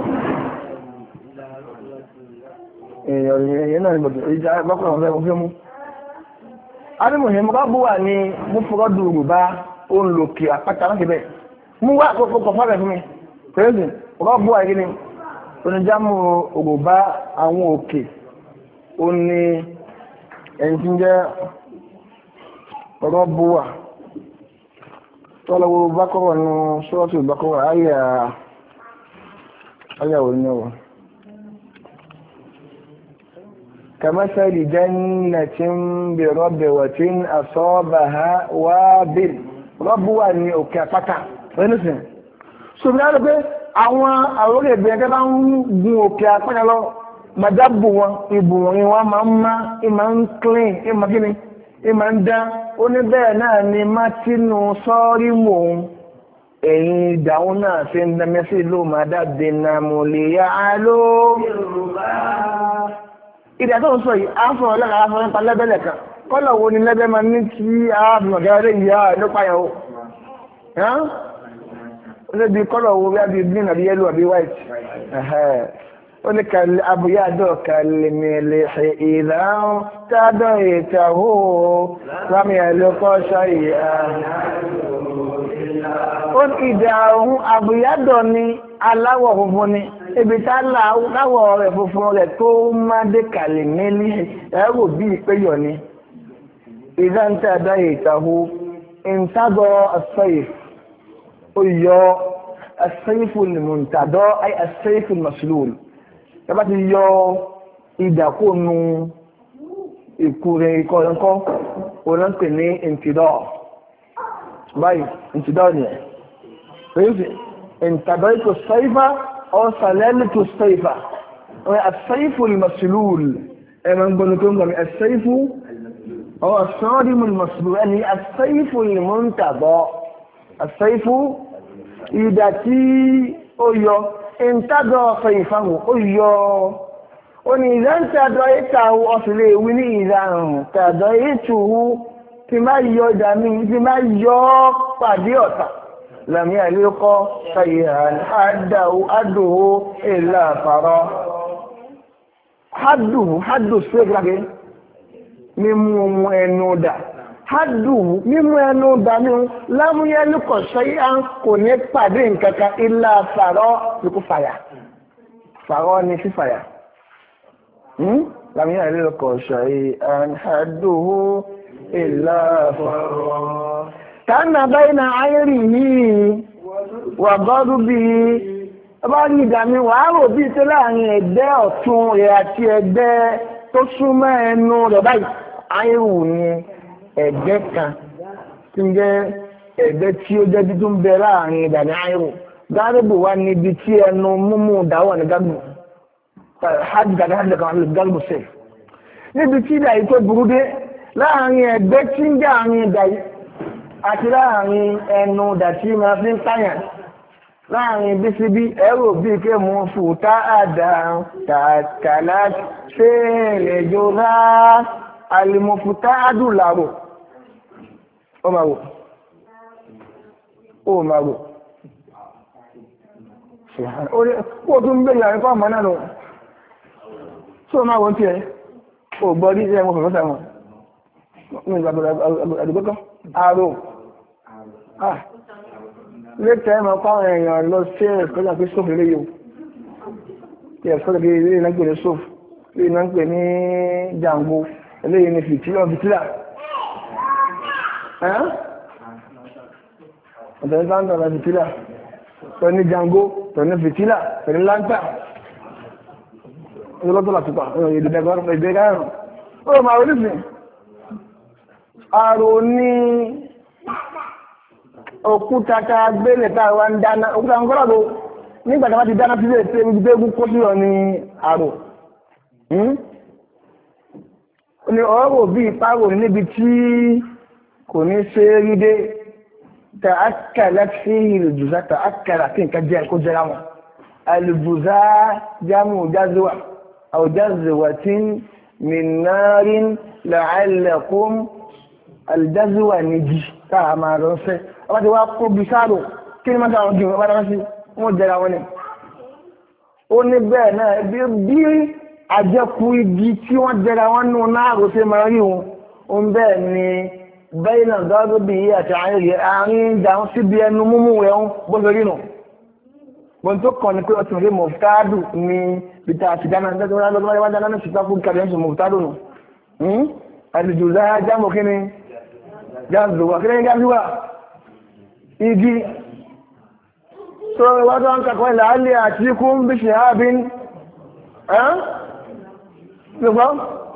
èèyàn náà nígbàtí ìjà bákan ọ̀fẹ́ mú fẹ́ mú adìmọ̀ṣẹ́ mọ́gábùwà ní mú fọ́gọ́dù rùbá ó ń lòkè àpáta láti bẹ̀ mú wá àkókò kọ̀ fọ́bẹ̀ fún mi pẹ̀lú rọ́bù àìgíní oníjàmù ògùnbá àwọn òkè ó ní ẹni tí ń jẹ́ rọ́bù wà tọ́lọ́wọ́ bákọ́rọ̀ ní ṣọ́ọ̀tù bákọ́rọ̀ ayà ayàwó ní ọwọ́ kàmásàlì jannatin bi rabwatin asabaha wabil rọ́bù wà ní òkè àpáta ẹnìsìn ṣùgbọ́n láti pé àwọn àwòrán ẹgbẹ́ ẹgbẹ́ bá ń gun òkè àpáta lọ màdábù wọn ìbùwọ̀n wọn máa ń má ìmọ̀ ń clean ìmọ̀ kíni ìmọ̀ ń dán ó ní bẹ́ẹ̀ náà ni mátínú sọ́ọ́rí mò ń ẹ̀yìn ìdáhùn náà ṣe ń dámẹ́sí ló máa dábẹ́ náà mo lè yá á ló. ìdá tó ń sọ yìí á ń sọ̀rọ̀ lẹ́ka á sọ nípa lẹ́bẹ̀lẹ̀ kan kọ́lọ̀ wo ni lẹ́bẹ̀ máa ní kí arábìnrin ọ̀gá rẹ̀ ìyá nípa yẹn o. ó lè di kọ́lọ̀ wo bí i green àbí yellow àbí white. ó ní kàlẹ́ abúyádọ́ kàlẹ́ mẹ́lẹ̀ ìlànà tádọ́ ìtàwó lámì ẹ̀lẹ́kọ́ ṣáyé ó ní ìdá ohun abúyádọ́ ní aláwọ̀ funfun ni ibi tá láwọ̀ rẹ̀ funfun rẹ̀ tó má dé kàlẹ́ mẹ́lẹ̀ ẹ̀rọ bí ìpéyọ̀ ni ìlànà tádọ́ ìtàwó ìntàgọ́ àṣẹyè ó yọ àṣẹyìfù lìmùntàdọ́ àì àṣẹyìfù màṣúlùmù tẹ́bá ti yọ ìdàkónú ìkú rẹ̀ ikọ̀ ẹ̀kọ́ onáńpẹ̀ ní ìntìdọ́ báyìí ìntìdọ́ ni ẹ̀ pẹ̀lú ìntàdọ́ ètò sẹ́ifà ọ̀sàlẹ́lì tó sẹ́ifà ọ̀rẹ́ àṣẹ́ifù al-maslul ẹ̀mọ̀ ń gbọ́nù tó ń gbọ́nù àṣẹ́ifù ọ̀sọ́dìmù al-maslul ẹni àṣẹ́ifù al-muntadọ́ àṣẹ́ifù ìdà tí ó yọ ìntàdọ̀ ọ̀fẹ́ ìfàmù ó yọ ó ní ìdántàdọ̀ ìtàwó ọ̀fẹ́lẹ̀ ìwí ní ìdáhùn tàdọ̀ ìtùwú tí máa yọ ìdàmí tí máa yọ pàdé ọ̀tà làmì àlékọ́ ṣàyẹ̀hàn àdòwó ìlà àfàrọ́ hádùú hádùú sí ẹgbẹ́ mímú ẹnu dà hádùú mímú ẹnu dà ní lámúyẹ́lùkọ̀ ṣẹ́yà kò ní pàdé nǹkankan ilá fàrọ́ ikú fàyà fàrọ́ ní fífàyà lámúyẹ́lùkọ̀ ṣẹ́yà hádùú ilá fàrọ́ kánà báyìí ayérí yìí wà gọ́dún bí ọba ní ìdàmí wà á rò bí tó láàrin ẹgbẹ́ ọ̀tún rẹ̀ àti ẹgbẹ́ tó súnmọ́ ẹnu rẹ̀ báyìí ayéwù ni ẹgbẹ́ kan tí ń jẹ́ ẹgbẹ́ tí ó jẹ́ títún bẹ láàrin ìdàmí ayéwù gáàrùbù wà níbi tí ẹnu múmú dáwọ̀ ní gáàrùbù hajj gàdá hajj kan lè gáàrùbù sẹ̀ níbi tí ìdà yìí tó burú dé láàrin ẹgbẹ́ tí ń jẹ́ àárín ìdà yìí àti láàrin ẹnu dàtí máa fi ń tàyàn láàrin bí sí bí ẹrù bí ké mú fùtá àdáhùn tàkàlá fèèrè jọra alìmọ̀fùtá àdùlàrò ó máa wò ó máa wò ó tún gbé ìyàrí fún àmà náà lọ tó máa wọ́n tí ẹ ó gbọ́ rí ẹ̀ mọ́ fẹ̀fẹ́ sẹ́wọ̀n ní ìgbàgbọ́ àdúgbọ́kọ́ àrò ah lẹ́tẹ̀ ẹ̀mọ̀ pàwọn èèyàn lọ sí ẹ̀kọ́jà pé sófù lè yóò tí ẹ̀kọ́jà pé ilé iná ń pè ní sófù ilé iná ń pè ní jàǹgbó ilé iná fìtílà fìtílà ọ̀tọ̀ ní láńtà ọ̀nà fìtílà tọ́ ní jàǹgbó tọ́ ní fìtílà tọ́ ní láńtà ọlọ́tọ̀ làtúpà ìdẹ̀gbẹ̀rún ó máa wọlé sí àrò ní òkúta ká gbélé tá a wá ń dáná òkúta ń kọ́lá bó nígbà tí wọ́n ti dáná sílé tí ebi gbégún kó sí ọ ní àrò ní ọ̀rọ̀ bí ìpárò níbi tí kò ní ṣe rí dé ta ákàlá sí ìlùjùzá ta ákàlá kí nǹkan jẹ́ kó jẹ́ra wọn alùjùzá jámù jázuwà àwùjázuwà tí mìnnárín la'allakum aljazuwa ní jí táà máa rọ fẹ́ ọba ti wá kó bí sáàrò kí ní máa jù ọba dáná sí wọ́n jẹra wọn ni ó ní bẹ́ẹ̀ náà bí àjẹkù igi tí wọ́n jẹra wọn nù náà rò sí máa rí wọn ó ń bẹ́ẹ̀ ni bẹ́ẹ̀ náà gọ́gọ́ bí i àti àárín ìdáhùn síbi ẹnu múmú rẹ̀ ń bó ṣe rí nù. Bọ́n tó kàn ní pé ọtún rí mọ̀fútádù ní bìtà àti dáná lọ́gbọ́n wá dáná ní ṣùgbọ́n fún kàbí ẹ̀sùn mọ̀fútádù nù. Àlejò záyá jámọ̀ kí ni jáàzùwà kí ni jáàzùwà igi. So wọ́n tó ń kàkọ́ ilẹ̀ alẹ́ àti ikú ń bí ṣe hábín ṣùgbọ́n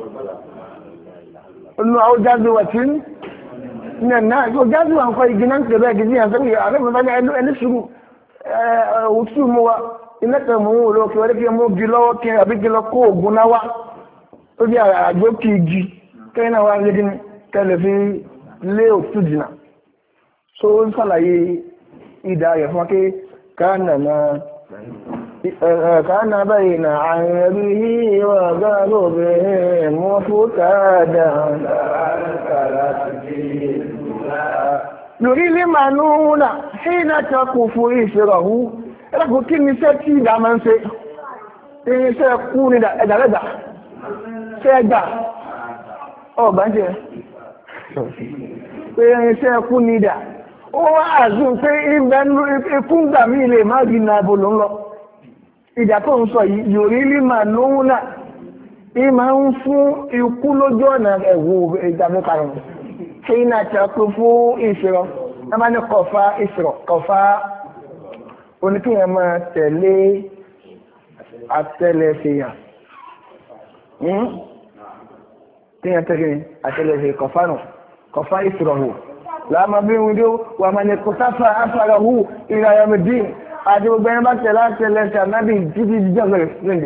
inú àwọn jáàzùwà tí ní ẹ̀nà ìgbò jáàzùwà ń kọ́ igi náà ń tẹ̀lé igi ní àṣẹ́gbẹ̀ àrẹ́bẹ̀rẹ̀ ẹni ṣùgbù òtún mú wa iná tẹ̀ mú un lọ kí wọ́n kí mú gi lọ́wọ́ kí àbí kí lọ kó ògùn náà wá ó di àjọ kí igi kẹ́yìn náà wá ń lédi kẹ́lẹ̀ fi lé òtún jìnnà so ó ń sàlàyé ìdá rẹ̀ fún wa kí káànà náà káànà báyìí nà àyẹ̀rí yìí wà gáàrò bẹ́ẹ̀ mú fún káàdà lórí ilé màánúúnà ṣíná tọkù fún ìṣẹ́rọ̀hú ẹlẹ́kùn kí ní iṣẹ́ tí ìdá máa ń ṣe iṣẹ́ kú ní ẹ̀dàrẹ́dà ṣe ẹgbà ọ̀bá jẹ́ pé iṣẹ́ kú ní ìdá ó wá àzún pé ikú ń gbà mí ilé má bí na bò ló ń lọ ìdá tó ń sọ yìí lórí ilé màánúúnà ìmá ń fún ikú lójú ọ̀nà ẹ̀wò ìdàmúkarùn حين تقفوا إسرا أما نقفا إسرا قفا ونكي أما تلي التلفية كي تلي التلفية قفانو قفا إسره لا ما بيودو ومن اقتفى أثره إلى يوم الدين أجب بين ما تلا تلا النبي جدي جغل رندي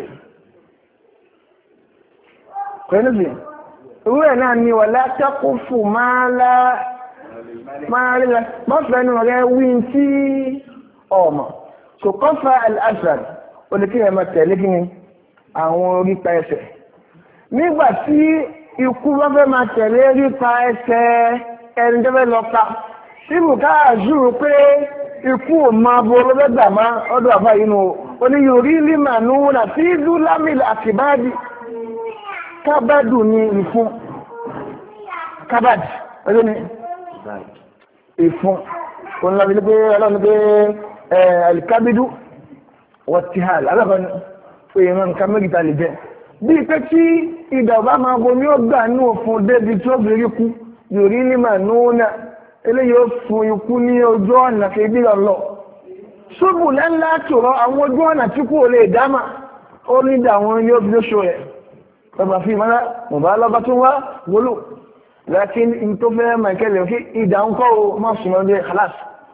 كويس بيه ìwé náà ni wà látẹ́kù fún máa lá máa rí rẹ̀ mọ́fẹ́nu rẹ̀ wí tí ọmọ kò kọ́fà al-asad oníkíyàn máa tẹ̀lé kí ni àwọn orípa ẹsẹ̀ nígbà tí ikú bá fẹ́ máa tẹ̀lé orípa ẹsẹ̀ ẹni tó fẹ́ lọ pa tí bùká àzúrò pé ikú ò máa bo olóbẹ́gbà má ọdún àfà yìí nù oníyòrí límà núwúrà tí ìlú lámìlì àkìbádì kábàdù ní ìfún kábàdì ọjọ́ ni ìfún onílàbí ní pé ọlọ́run pé alikabidu wọ́tíhàl alábàánu pé ìran nǹkan mẹ́gìta lè jẹ́ bí pé tí ìdàgbà máa bo ní ó gbà ní òfin débi tí ó bèèrè kú yorí ní mànúnà eléyìí ó fún ikú ní ojú ọ̀nà kébí lọ ṣubú lẹ́ńlá tòrọ àwọn ojú ọ̀nà tí kú ò lè dámà ó ní ìdá àwọn yóò bí lóṣù rẹ̀ طبعا في معنى مبالغة وغلو لكن انتو فهم ما يكلم في إذا انقوا ما صنعوا دي خلاص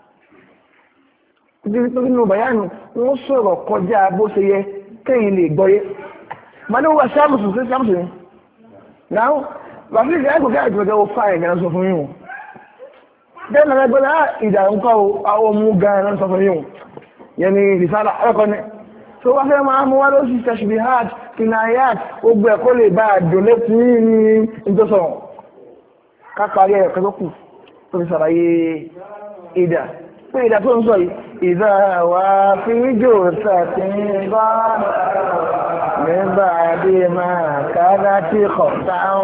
تقول إنه بيان وصر قجاء بوسية كي اللي يقضي ما هو شامس وصير شامس ناو ما في ذلك قاعد بجاو فاين أنا صفنيو دائما يقول إذا انقوا أو موغا أنا صفنيو يعني رسالة حرقة so wá fẹ́ máa mú wá ló sì tashbihat kinayat gbogbo ẹ̀kọ́ lè bá àdùnlé tí ní ìjọsọ̀rọ̀ kápárí ẹ̀kọ́ tó kù tó fi sàràyé ìdà pé ìdà tó ń sọ ìdà wà fi jò sàtì bá nígbà dé máa kára tí kọ̀ táwọn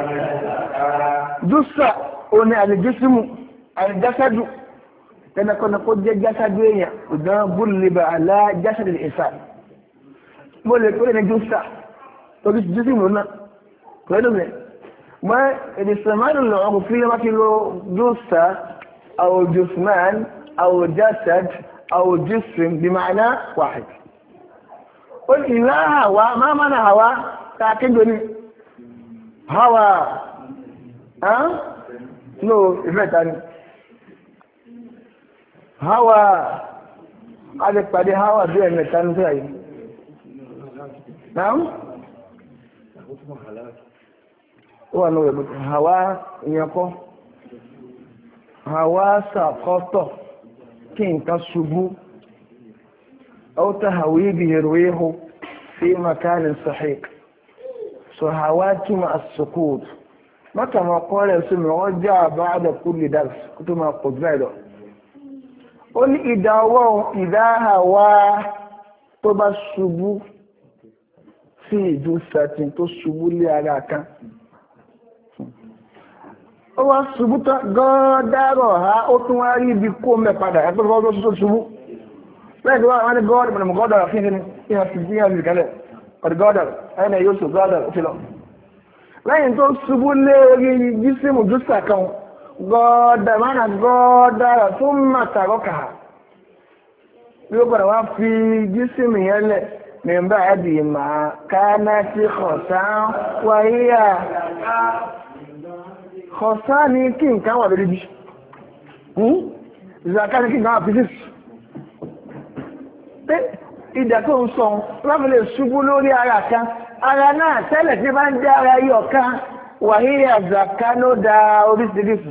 jùsà òní àlejòsímù àlejásádù tẹ́nàkọ́nà kó jẹ́ jásádù èèyàn ìdán búlìbà alá jásádù ìsàn mo lè kó lè ní jùsà torí jùsímù náà pẹ̀lú mi mọ́ ìdìsẹ̀mánù lọ́wọ́ fi lọ́wọ́ kí ló jùsà أو جثمان أو جسد أو جسم بمعنى واحد قل إذا هوى ما معنى هوى تأكدني هوى ها نو إفتاني هوى هذا قد هوى بيه متان فيه نعم هو نو هوى يقول hawa sàkọ́tọ̀ kí nǹkan ṣubú ọ́ta hawi bihirwehu fi makanin sahik so hawa túnmà as-sukut maka ma kọ́rẹ̀ sí mi wọ́n já ba'da kulli dars kútó ma kò gbẹ́dọ̀ ó ní ìdáwọ́ ìdá hawa tó bá ṣubú sí ìjú sàtìn tó ṣubú lé ara kan ó wá ṣubú tán gọ́ọ̀dárọ̀ ha ó tún wá rí ibi kó mẹ́ padà ẹgbẹ́ tó tó tó ṣubú lẹ́yìn tó wá ní gọ́ọ̀dà mọ̀nà gọ́ọ̀dà fún ìdíni ìhàn sí ìhàn sí ìkẹlẹ̀ ọ̀dì gọ́ọ̀dà ẹni yóò sọ gọ́ọ̀dà ó ti lọ lẹ́yìn tó ṣubú lé orí jísìmù jùsà kan gọ́ọ̀dà mọ́nà gọ́ọ̀dà tó mà tààrọ́ kà bí ó padà wá fi jísìmù yẹn lẹ̀ mẹ́mbà ẹ̀dì mà káná sí kọ̀sán wáyé kọ̀sán ní kí nǹkan wà lórí bí ìzàká ní kí nǹkan wà physics pé ìdà tó ń sọ láti lè ṣubú lórí ara kan ara náà tẹ́lẹ̀ tí bá ń jẹ́ ara yí ọ̀kan wàhíyà zàká ló da oríṣiríṣi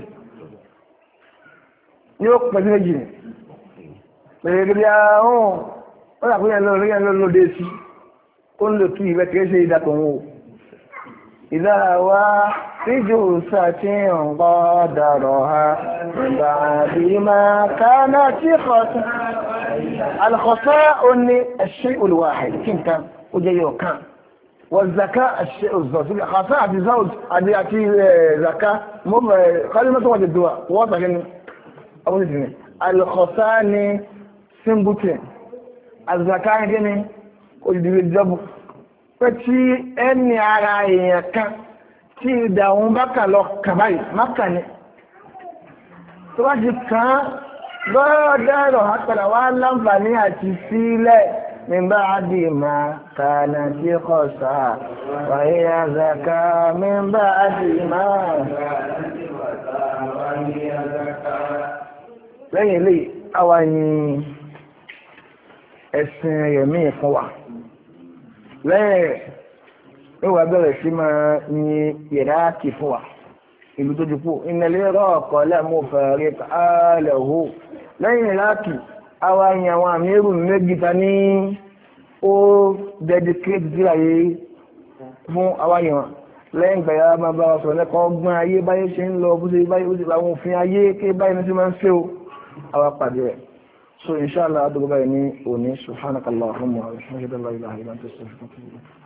ní ó pẹ̀lú méjì ní pẹ̀lú bí ahọ́n ó rà fún yẹn lórí yẹn lóde sí ó ń lò kí ìwẹ́ kìí ṣe ìdà tó ń wò ìdá wa ríjù sàtìyàn gbọ́dọ̀rọ̀ ha ìgbà àbí máa kánà tí kọ̀ọ̀tún alkhọ́sá ó ní الشيء الواحد kí nǹkan ó jẹ́ yọ kan والزكاة الشيء الزوج الخاصة àti zawj àti àti zaka mọ́ kálímọ́tò wà jẹ́dùwà wọ́n tàgé ní ọmọdé ní alkhọ́sá ní símbùtì àzàká ní kí ni òjìdìrí jọ́bù pé tí ẹni ara èèyàn kan tí ìdààmú bá kà lọ kàbáyì máka ni tó bá ti kàn án lọ́dọ̀ọ̀rọ̀ àpẹẹrẹ wá láǹfààní àti sílẹ̀ nígbà àdì máa kànà tí kò sá wáyé àzàká nígbà àdì máa lẹ́yìn ilé àwa ni ẹ̀sìn ẹ̀mí fún wa lẹ́yìn ìwà bẹ̀rẹ̀ sí máa yin ìrákì fún wa ìlú tó jù kú ìnàlẹ́ rọ́ọ̀kọ́ lẹ́mú fẹ̀rẹ̀ ààlẹ̀hó lẹ́yìn ìrákì àwa yin àwọn àmírù méjìta ní ó dedicate sí àyè fún àwa yin wọn lẹ́yìn gbẹ̀yà máa bá wa sọ̀rọ̀ lẹ́kọ̀ọ́ ọgbọ́n ayé báyé ṣe ń lọ bó ṣe báyé ó sì láwọn òfin ayé ké báyé ní sí máa ń ṣe o àwa pàdé rẹ̀ so inshallah àdúgbò báyìí ní òní subhanakallahumma wa bihamdika la ilaha illa anta astaghfiruka wa atubu ilayk